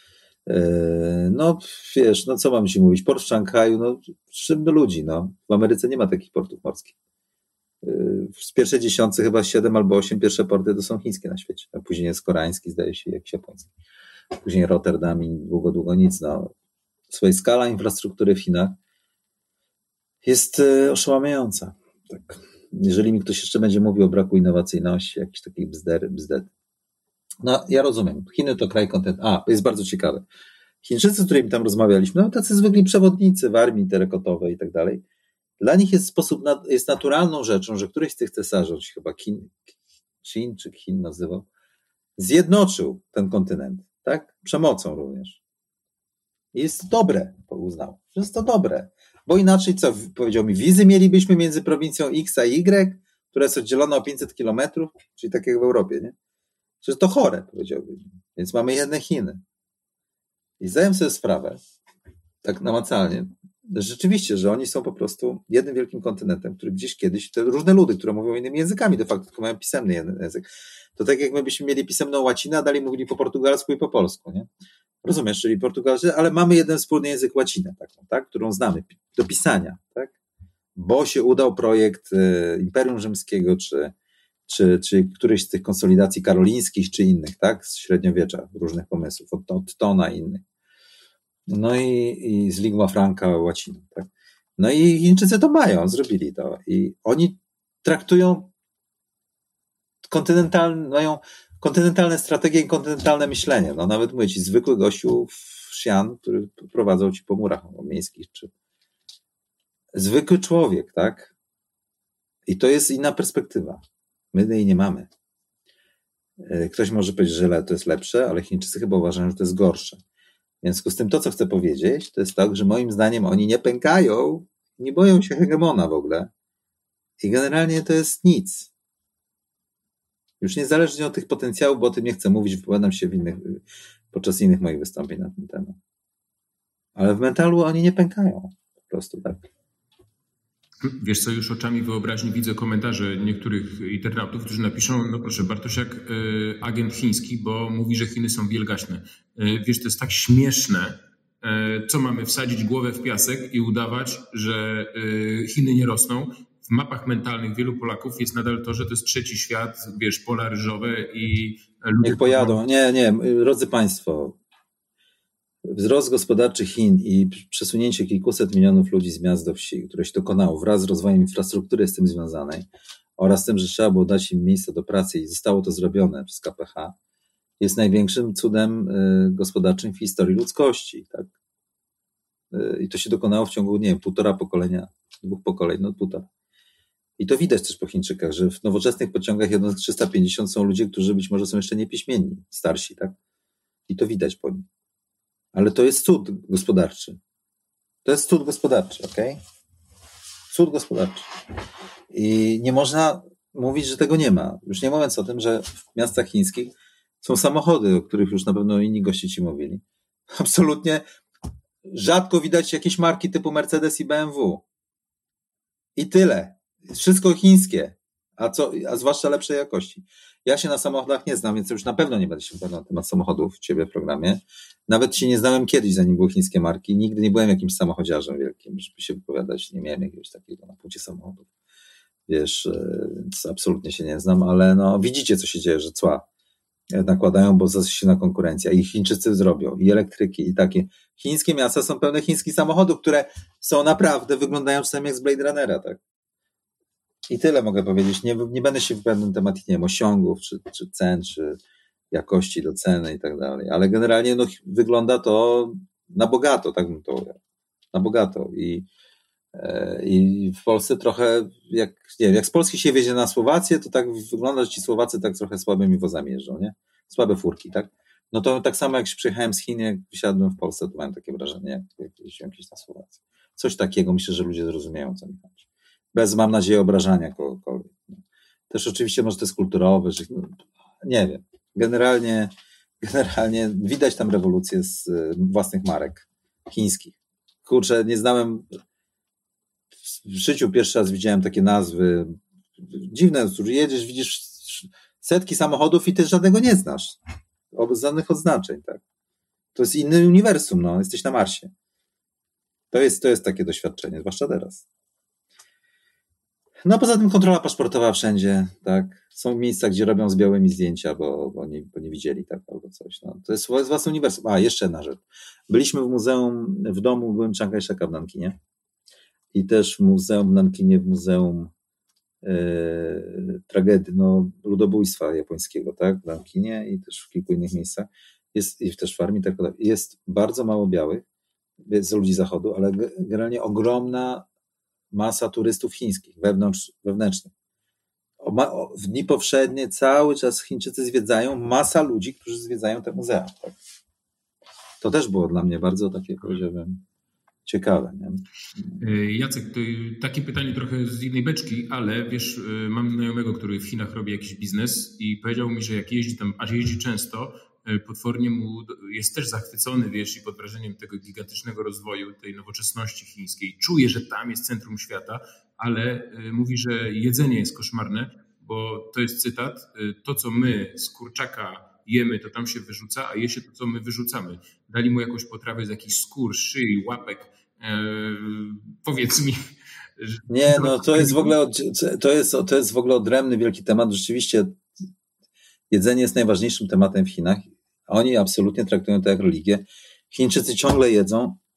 No wiesz, no co mam ci mówić, port w Szanghaju, no szybny ludzi, no. W Ameryce nie ma takich portów morskich. W pierwszej dziesiątce chyba 7 albo 8 pierwsze porty to są chińskie na świecie, a później jest koreański, zdaje się, jakiś japoński. Później Rotterdam i długo nic, no. Słuchaj, skala infrastruktury w Chinach jest oszałamiająca. Tak. Jeżeli mi ktoś jeszcze będzie mówił o braku innowacyjności, jakiś taki bzdet. No, ja rozumiem. Chiny to kraj kontentu. Jest bardzo ciekawe. Chińczycy, z którymi tam rozmawialiśmy, no tacy zwykli przewodnicy w armii terakotowej i tak dalej. Dla nich jest naturalną rzeczą, że któryś z tych cesarzy, on się chyba Chin czy Chin nazywał, zjednoczył ten kontynent, tak? Przemocą również. I jest to dobre, uznał, że jest to dobre. Bo inaczej, co powiedział mi, wizy mielibyśmy między prowincją X a Y, która jest oddzielona o 500 kilometrów, czyli tak jak w Europie, nie? Że to chore, powiedziałbym. Więc mamy jedne Chiny. I zdałem sobie sprawę, tak namacalnie, rzeczywiście, że oni są po prostu jednym wielkim kontynentem, który gdzieś kiedyś, te różne ludy, które mówią innymi językami, de facto tylko mają pisemny język. To tak jak my byśmy mieli pisemną łacinę, a dalej mówili po portugalsku i po polsku, nie? Rozumiesz, czyli portugalscy, ale mamy jeden wspólny język łacinę, taką, tak? Którą znamy do pisania, tak? Bo się udał projekt Imperium Rzymskiego, czy któryś z tych konsolidacji karolińskich, czy innych, tak? Z średniowiecza, różnych pomysłów, od Tona i innych. No i z lingua franca łaciną, tak? No i Chińczycy to mają, zrobili to. I oni traktują mają kontynentalne strategie i kontynentalne myślenie. No nawet mówię ci, zwykły gościu Xi'an, który prowadzą ci po murach miejskich, czy zwykły człowiek, tak? I to jest inna perspektywa. My jej nie mamy. Ktoś może powiedzieć, że to jest lepsze, ale Chińczycy chyba uważają, że to jest gorsze. W związku z tym to, co chcę powiedzieć, to jest tak, że moim zdaniem oni nie pękają, nie boją się hegemona w ogóle. I generalnie to jest nic. Już niezależnie od tych potencjałów, bo o tym nie chcę mówić, wypowiadam się podczas innych moich wystąpień na ten temat. Ale w mentalu oni nie pękają. Po prostu tak. Wiesz co, już oczami wyobraźni widzę komentarze niektórych internautów, którzy napiszą, no proszę, Bartosiak, agent chiński, bo mówi, że Chiny są wielgaśne. Wiesz, to jest tak śmieszne, co mamy wsadzić głowę w piasek i udawać, że Chiny nie rosną. W mapach mentalnych wielu Polaków jest nadal to, że to jest trzeci świat, wiesz, pola ryżowe i ludzie... Niech pojadą. Nie, drodzy Państwo, wzrost gospodarczy Chin i przesunięcie kilkuset milionów ludzi z miast do wsi, które się dokonało wraz z rozwojem infrastruktury z tym związanej oraz tym, że trzeba było dać im miejsce do pracy i zostało to zrobione przez KPH, jest największym cudem gospodarczym w historii ludzkości. Tak? I to się dokonało w ciągu, nie wiem, 1,5 pokolenia, 2 pokoleń, no 1,5. I to widać też po Chińczykach, że w nowoczesnych pociągach jedno 350 są ludzie, którzy być może są jeszcze niepiśmienni, starsi, tak? I to widać po nich. Ale to jest cud gospodarczy. To jest cud gospodarczy, okej? Cud gospodarczy. I nie można mówić, że tego nie ma. Już nie mówiąc o tym, że w miastach chińskich są samochody, o których już na pewno inni goście ci mówili. Absolutnie rzadko widać jakieś marki typu Mercedes i BMW. I tyle. Wszystko chińskie, a zwłaszcza lepszej jakości. Ja się na samochodach nie znam, więc już na pewno nie będę się wypowiadał na temat samochodów w ciebie w programie. Nawet się nie znałem kiedyś, zanim były chińskie marki. Nigdy nie byłem jakimś samochodziarzem wielkim, żeby się wypowiadać. Nie miałem jakiegoś takiego na płcie samochodów. Wiesz, więc absolutnie się nie znam, ale no widzicie, co się dzieje, że cła nakładają, bo zasilna konkurencja i Chińczycy zrobią, i elektryki, i takie. Chińskie miasta są pełne chińskich samochodów, które są naprawdę, wyglądają czasami jak z Blade Runnera, tak? I tyle mogę powiedzieć. Nie będę się wypowiadał na temat, nie wiem, osiągów, czy cen, czy jakości do ceny i tak dalej. Ale generalnie no, wygląda to na bogato, tak bym to ujął. Na bogato. I w Polsce trochę, nie wiem, jak z Polski się wjedzie na Słowację, to tak wygląda, że ci Słowacy tak trochę słabymi wozami jeżdżą, nie? Słabe furki, tak? No to tak samo jak się przyjechałem z Chin, jak wysiadłem w Polsce, to miałem takie wrażenie, jak jeździłem gdzieś na Słowację. Coś takiego, myślę, że ludzie zrozumieją, co mi chodzi. Bez, mam nadzieję, obrażania kogokolwiek. Też oczywiście może to jest kulturowe, że no, nie wiem. Generalnie widać tam rewolucję z własnych marek chińskich. Kurczę, nie znałem w życiu, pierwszy raz widziałem takie nazwy dziwne, że jedziesz, widzisz setki samochodów i ty żadnego nie znasz. Bez żadnych oznaczeń, tak. To jest inny uniwersum, no, jesteś na Marsie. To jest takie doświadczenie, zwłaszcza teraz. No poza tym kontrola paszportowa wszędzie, tak. Są miejsca, gdzie robią z białymi zdjęcia, bo nie widzieli, tak, albo coś. No. To jest własne uniwersum. A, jeszcze jedna rzecz. Byliśmy w muzeum, w domu byłem Chiang Kai-sheka w Nankinie i też w muzeum w Nankinie, w muzeum tragedii, no, ludobójstwa japońskiego, tak, w Nankinie i też w kilku innych miejscach. Jest i też w armii, tak, jest bardzo mało białych, z ludzi zachodu, ale generalnie ogromna masa turystów chińskich, wewnętrznych. W dni powszednie cały czas Chińczycy zwiedzają, masa ludzi, którzy zwiedzają te muzea. Tak. To też było dla mnie bardzo takie, powiedziałbym, ciekawe. Nie? Jacek, to takie pytanie trochę z innej beczki, ale wiesz, mam znajomego, który w Chinach robi jakiś biznes i powiedział mi, że jak jeździ tam, a jeździ często, potwornie mu jest też zachwycony, wiesz, i pod wrażeniem tego gigantycznego rozwoju, tej nowoczesności chińskiej. Czuje, że tam jest centrum świata, ale mówi, że jedzenie jest koszmarne, bo to jest cytat, to co my z kurczaka jemy, to tam się wyrzuca, a je się to, co my wyrzucamy. Dali mu jakąś potrawę z jakichś skór, szyi, łapek. Powiedz mi. Nie, no to jest w ogóle odrębny wielki temat. Rzeczywiście jedzenie jest najważniejszym tematem w Chinach. Oni absolutnie traktują to jak religię. Chińczycy ciągle jedzą,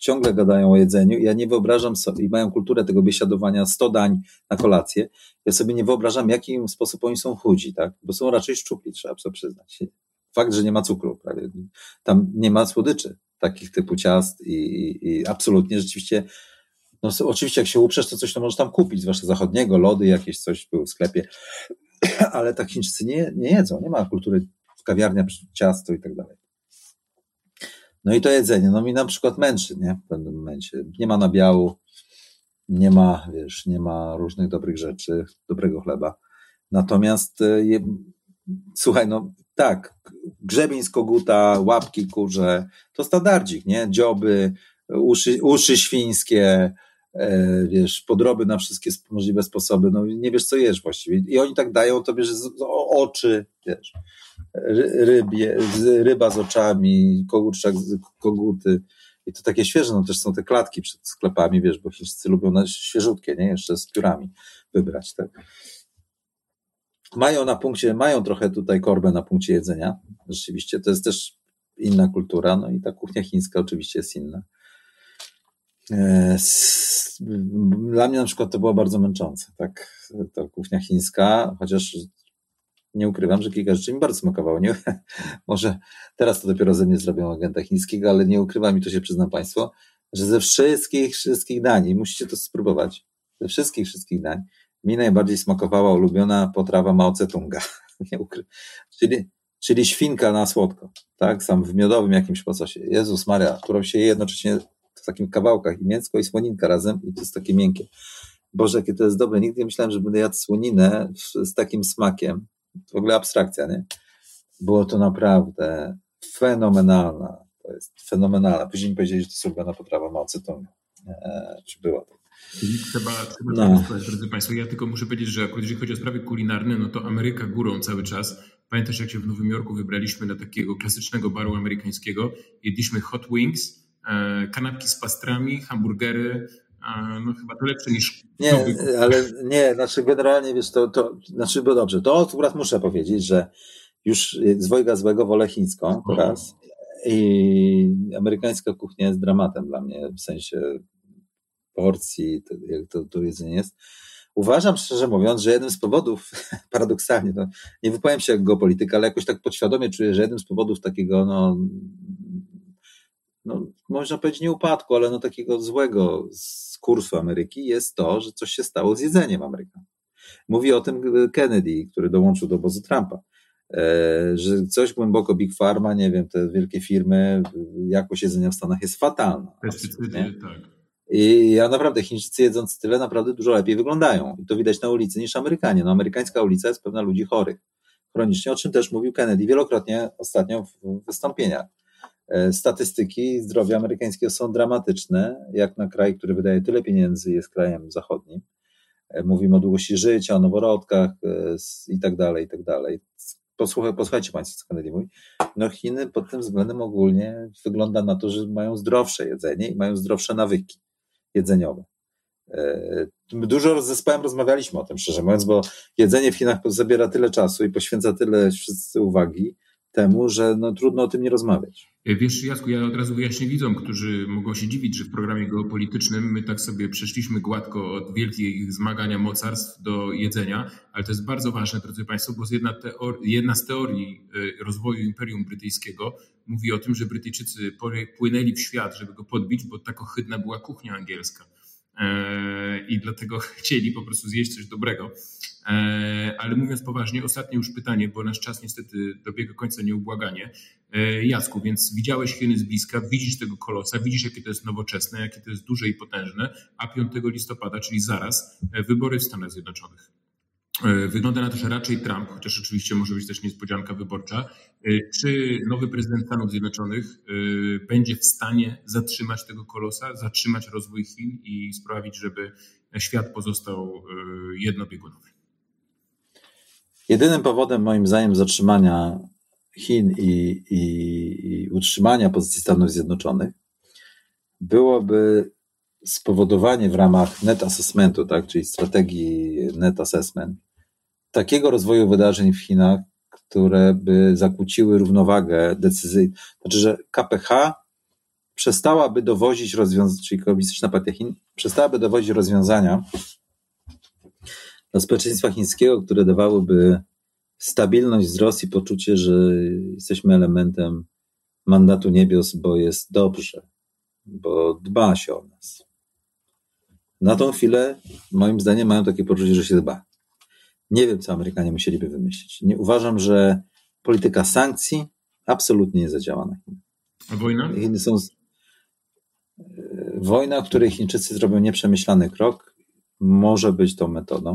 ciągle gadają o jedzeniu. Ja nie wyobrażam sobie, i mają kulturę tego biesiadowania 100 dań na kolację. Ja sobie nie wyobrażam, w jaki sposób oni są chudzi, tak? Bo są raczej szczupli, trzeba sobie przyznać. Fakt, że nie ma cukru prawie. Tam nie ma słodyczy takich typu ciast i absolutnie rzeczywiście, no oczywiście jak się uprzesz, to coś to możesz tam kupić, zwłaszcza zachodniego, lody jakieś, coś było w sklepie, ale tak Chińczycy nie jedzą, nie ma kultury w kawiarniach, ciasto i tak dalej. No i to jedzenie, no mi na przykład męczy, nie? W pewnym momencie. Nie ma nabiału, nie ma, wiesz, nie ma różnych dobrych rzeczy, dobrego chleba. Natomiast słuchaj, no tak, grzebień z koguta, łapki kurze, to standardzik, nie? Dzioby, uszy świńskie, wiesz, podroby na wszystkie możliwe sposoby, no nie wiesz co jesz właściwie. I oni tak dają tobie, że oczy, wiesz, ryba z oczami, koguczak, koguty. I to takie świeże, no też są te klatki przed sklepami, wiesz, bo Chińczycy lubią świeżutkie, nie? Jeszcze z piórami wybrać, tak? Mają trochę tutaj korbę na punkcie jedzenia, rzeczywiście, to jest też inna kultura, no i ta kuchnia chińska oczywiście jest inna. Dla mnie na przykład to było bardzo męczące, tak, ta kuchnia chińska, chociaż nie ukrywam, że kilka rzeczy mi bardzo smakowało. Nie? Może teraz to dopiero ze mnie zrobią agenta chińskiego, ale nie ukrywam, i to się przyznam Państwu, że ze wszystkich dań, musicie to spróbować, ze wszystkich dań, mi najbardziej smakowała ulubiona potrawa Mao Tse-tunga. Czyli świnka na słodko, tak? Sam w miodowym jakimś pososie. Jezus Maria, którą się je jednocześnie w takim kawałkach i mięsko i słoninka razem i to jest takie miękkie. Boże, jakie to jest dobre. Nigdy nie myślałem, że będę jadł słoninę z takim smakiem. W ogóle abstrakcja, nie? Było to naprawdę fenomenalna. To jest fenomenalna. Później mi powiedzieli, że to jest ulubiona potrawa Mao Tse-tunga. Czy była to? Trzeba no. Drodzy Państwo, ja tylko muszę powiedzieć, że jeżeli chodzi o sprawy kulinarne, no to Ameryka górą cały czas. Pamiętasz, jak się w Nowym Jorku wybraliśmy na takiego klasycznego baru amerykańskiego, jedliśmy hot wings, kanapki z pastrami, hamburgery, no chyba to lepsze niż... Nie, ale nie, znaczy generalnie, wiesz, znaczy, bo dobrze, to akurat muszę powiedzieć, że już z dwojga złego wolę chińską teraz i amerykańska kuchnia jest dramatem dla mnie, w sensie porcji, jak to jedzenie jest. Uważam, szczerze mówiąc, że jednym z powodów, paradoksalnie, no, nie wypowiem się jak geopolityka, ale jakoś tak podświadomie czuję, że jednym z powodów takiego, no można powiedzieć nie upadku, ale no takiego złego z kursu Ameryki jest to, że coś się stało z jedzeniem Amerykanów. Mówi o tym Kennedy, który dołączył do obozu Trumpa, że coś głęboko Big Pharma, nie wiem, te wielkie firmy, jakość jedzenia w Stanach jest fatalna. Pestycydy, tak. I ja naprawdę, Chińczycy jedząc tyle naprawdę dużo lepiej wyglądają. I to widać na ulicy niż Amerykanie. No amerykańska ulica jest pełna ludzi chorych chronicznie, o czym też mówił Kennedy wielokrotnie ostatnio w wystąpieniach. Statystyki zdrowia amerykańskiego są dramatyczne, jak na kraj, który wydaje tyle pieniędzy, jest krajem zachodnim. Mówimy o długości życia, o noworodkach i tak dalej, i tak dalej. Posłuchajcie Państwo, co Kennedy mówi. No Chiny pod tym względem ogólnie wygląda na to, że mają zdrowsze jedzenie i mają zdrowsze nawyki jedzeniowe. Dużo z zespołem rozmawialiśmy o tym, szczerze mówiąc, bo jedzenie w Chinach zabiera tyle czasu i poświęca tyle wszyscy uwagi temu, że no, trudno o tym nie rozmawiać. Wiesz, Jacku, ja od razu wyjaśnię widzom, którzy mogą się dziwić, że w programie geopolitycznym my tak sobie przeszliśmy gładko od wielkich zmagania mocarstw do jedzenia, ale to jest bardzo ważne, drodzy Państwo, bo jedna z teorii rozwoju Imperium Brytyjskiego mówi o tym, że Brytyjczycy płynęli w świat, żeby go podbić, bo tak ohydna była kuchnia angielska. I dlatego chcieli po prostu zjeść coś dobrego. Ale mówiąc poważnie, ostatnie już pytanie, bo nasz czas niestety dobiega końca nieubłaganie. Jacku, więc widziałeś Chiny z bliska, widzisz tego kolosa, widzisz jakie to jest nowoczesne, jakie to jest duże i potężne, a 5 listopada, czyli zaraz, wybory w Stanach Zjednoczonych. Wygląda na to, że raczej Trump, chociaż oczywiście może być też niespodzianka wyborcza. Czy nowy prezydent Stanów Zjednoczonych będzie w stanie zatrzymać tego kolosa, zatrzymać rozwój Chin i sprawić, żeby świat pozostał jednobiegunowy? Jedynym powodem moim zdaniem zatrzymania Chin i utrzymania pozycji Stanów Zjednoczonych byłoby spowodowanie w ramach net assessmentu, tak, czyli strategii net assessment, takiego rozwoju wydarzeń w Chinach, które by zakłóciły równowagę decyzyjną. Znaczy, że KPH przestałaby dowozić czyli Komunistyczna Partia Chin, przestałaby dowozić rozwiązania dla społeczeństwa chińskiego, które dawałyby stabilność wzrost i poczucie, że jesteśmy elementem mandatu niebios, bo jest dobrze, bo dba się o nas. Na tą chwilę, moim zdaniem, mają takie poczucie, że się dba. Nie wiem, co Amerykanie musieliby wymyślić. Nie uważam, że polityka sankcji absolutnie nie zadziała na Chiny. A wojna? Chiny są wojna, w której Chińczycy zrobią nieprzemyślany krok, może być tą metodą.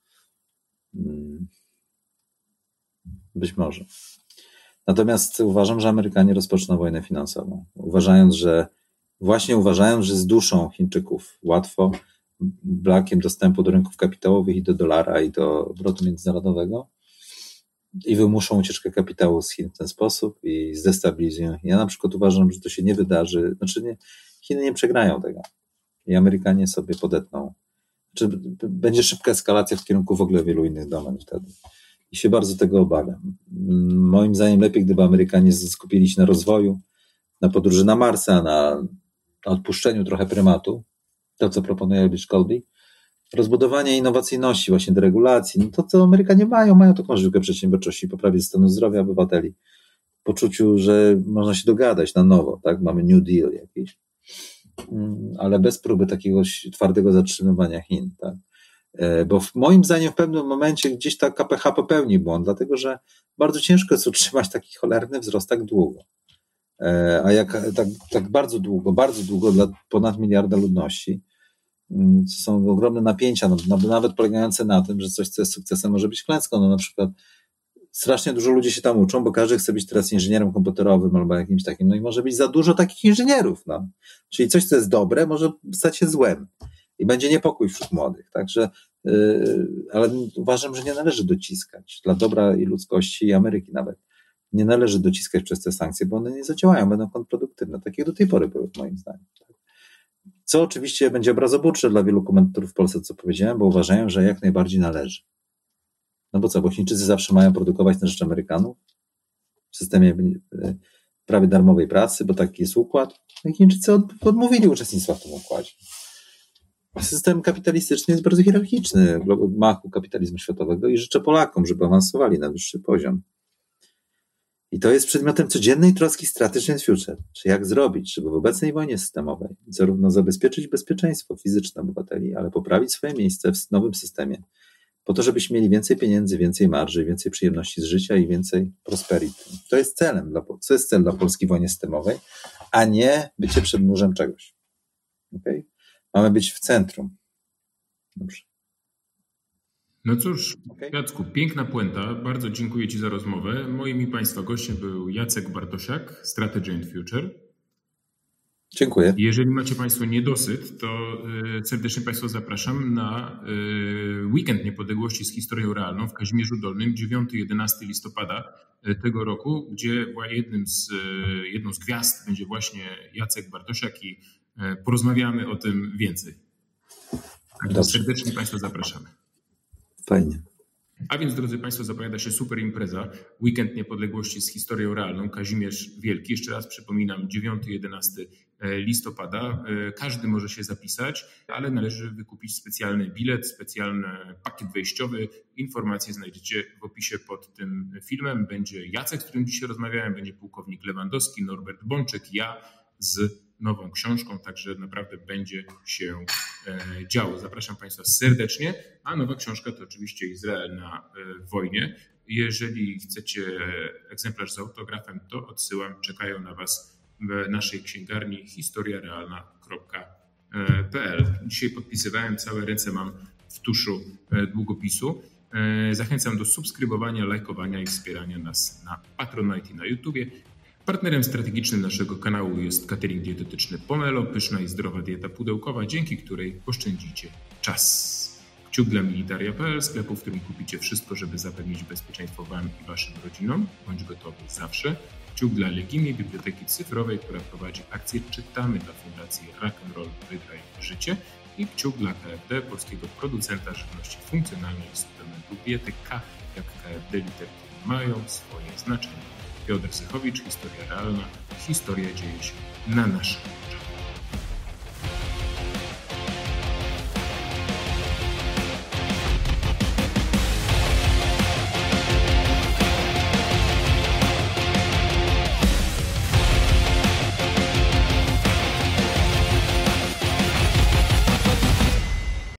Być może. Natomiast uważam, że Amerykanie rozpoczną wojnę finansową. Uważając, że zduszą Chińczyków łatwo brakiem dostępu do rynków kapitałowych i do dolara i do obrotu międzynarodowego i wymuszą ucieczkę kapitału z Chin w ten sposób i zdestabilizują. Ja na przykład uważam, że to się nie wydarzy. Chiny nie przegrają tego i Amerykanie sobie podetną. Będzie szybka eskalacja w kierunku w ogóle wielu innych domen wtedy. I się bardzo tego obawiam. Moim zdaniem lepiej, gdyby Amerykanie skupili się na rozwoju, na podróży na Marsa, na odpuszczeniu trochę prymatu, to co proponuje Rich Colby, rozbudowanie innowacyjności, właśnie deregulacji, no to co Amerykanie mają taką żyłkę przedsiębiorczości, poprawie stanu zdrowia obywateli, poczuciu, że można się dogadać na nowo, tak? Mamy New Deal jakiś, ale bez próby takiego twardego zatrzymywania Chin, tak? Bo moim zdaniem w pewnym momencie gdzieś ta KPH popełni błąd, dlatego że bardzo ciężko jest utrzymać taki cholerny wzrost tak długo. A jak tak bardzo długo dla ponad miliarda ludności, to są ogromne napięcia, nawet polegające na tym, że coś, co jest sukcesem, może być klęską. Na przykład strasznie dużo ludzi się tam uczą, bo każdy chce być teraz inżynierem komputerowym albo jakimś takim, i może być za dużo takich inżynierów. Czyli coś, co jest dobre, może stać się złem i będzie niepokój wśród młodych. Także, ale uważam, że nie należy dociskać dla dobra i ludzkości i Ameryki nawet. Nie należy dociskać przez te sankcje, bo one nie zadziałają, będą kontrproduktywne, tak jak do tej pory były, moim zdaniem. Co oczywiście będzie obrazoburcze dla wielu komentatorów w Polsce, co powiedziałem, bo uważają, że jak najbardziej należy. No bo co, bo Chińczycy zawsze mają produkować na rzecz Amerykanów w systemie prawie darmowej pracy, bo taki jest układ. No i Chińczycy odmówili uczestnictwa w tym układzie. System kapitalistyczny jest bardzo hierarchiczny w machu kapitalizmu światowego i życzę Polakom, żeby awansowali na wyższy poziom. I to jest przedmiotem codziennej troski Strategy and Future. Czy jak zrobić, żeby w obecnej wojnie systemowej zarówno zabezpieczyć bezpieczeństwo fizyczne obywateli, ale poprawić swoje miejsce w nowym systemie, po to, żebyśmy mieli więcej pieniędzy, więcej marży, więcej przyjemności z życia i więcej prosperity. To jest cel dla polskiej wojny systemowej, a nie bycie przed murzem czegoś. Okay? Mamy być w centrum. Dobrze. No cóż, Jacku, piękna puenta. Bardzo dziękuję Ci za rozmowę. Moim i Państwa gościem był Jacek Bartosiak, Strategy and Future. Dziękuję. Jeżeli macie Państwo niedosyt, to serdecznie Państwa zapraszam na Weekend Niepodległości z historią realną w Kazimierzu Dolnym 9-11 listopada tego roku, gdzie jedną z gwiazd będzie właśnie Jacek Bartosiak i porozmawiamy o tym więcej. Także serdecznie Państwa zapraszamy. Fajnie. A więc, drodzy Państwo, zapowiada się super impreza. Weekend Niepodległości z historią realną. Kazimierz Wielki. Jeszcze raz przypominam, 9-11 listopada. Każdy może się zapisać, ale należy wykupić specjalny bilet, specjalny pakiet wejściowy. Informacje znajdziecie w opisie pod tym filmem. Będzie Jacek, z którym dzisiaj rozmawiałem, będzie pułkownik Lewandowski, Norbert Bączyk, ja z nową książką, także naprawdę będzie się działo. Zapraszam Państwa serdecznie, a nowa książka to oczywiście Izrael na wojnie. Jeżeli chcecie egzemplarz z autografem, to odsyłam, czekają na Was w naszej księgarni historiarealna.pl. Dzisiaj podpisywałem, całe ręce mam w tuszu długopisu. Zachęcam do subskrybowania, lajkowania i wspierania nas na Patronite i na YouTubie. Partnerem strategicznym naszego kanału jest catering dietetyczny Pomelo, pyszna i zdrowa dieta pudełkowa, dzięki której oszczędzicie czas. Kciuk dla Militaria.pl, sklepu, w którym kupicie wszystko, żeby zapewnić bezpieczeństwo Wam i Waszym rodzinom. Bądź gotowy zawsze. Kciuk dla Legimie, biblioteki cyfrowej, która prowadzi akcję Czytamy dla Fundacji Rock'n'Roll Wygraj Życie. I kciuk dla KFD, polskiego producenta żywności funkcjonalnej i suplementów diety K, jak KFD literki mają swoje znaczenie. Piotr Zychowicz, Historia Realna, historia dzieje się na naszych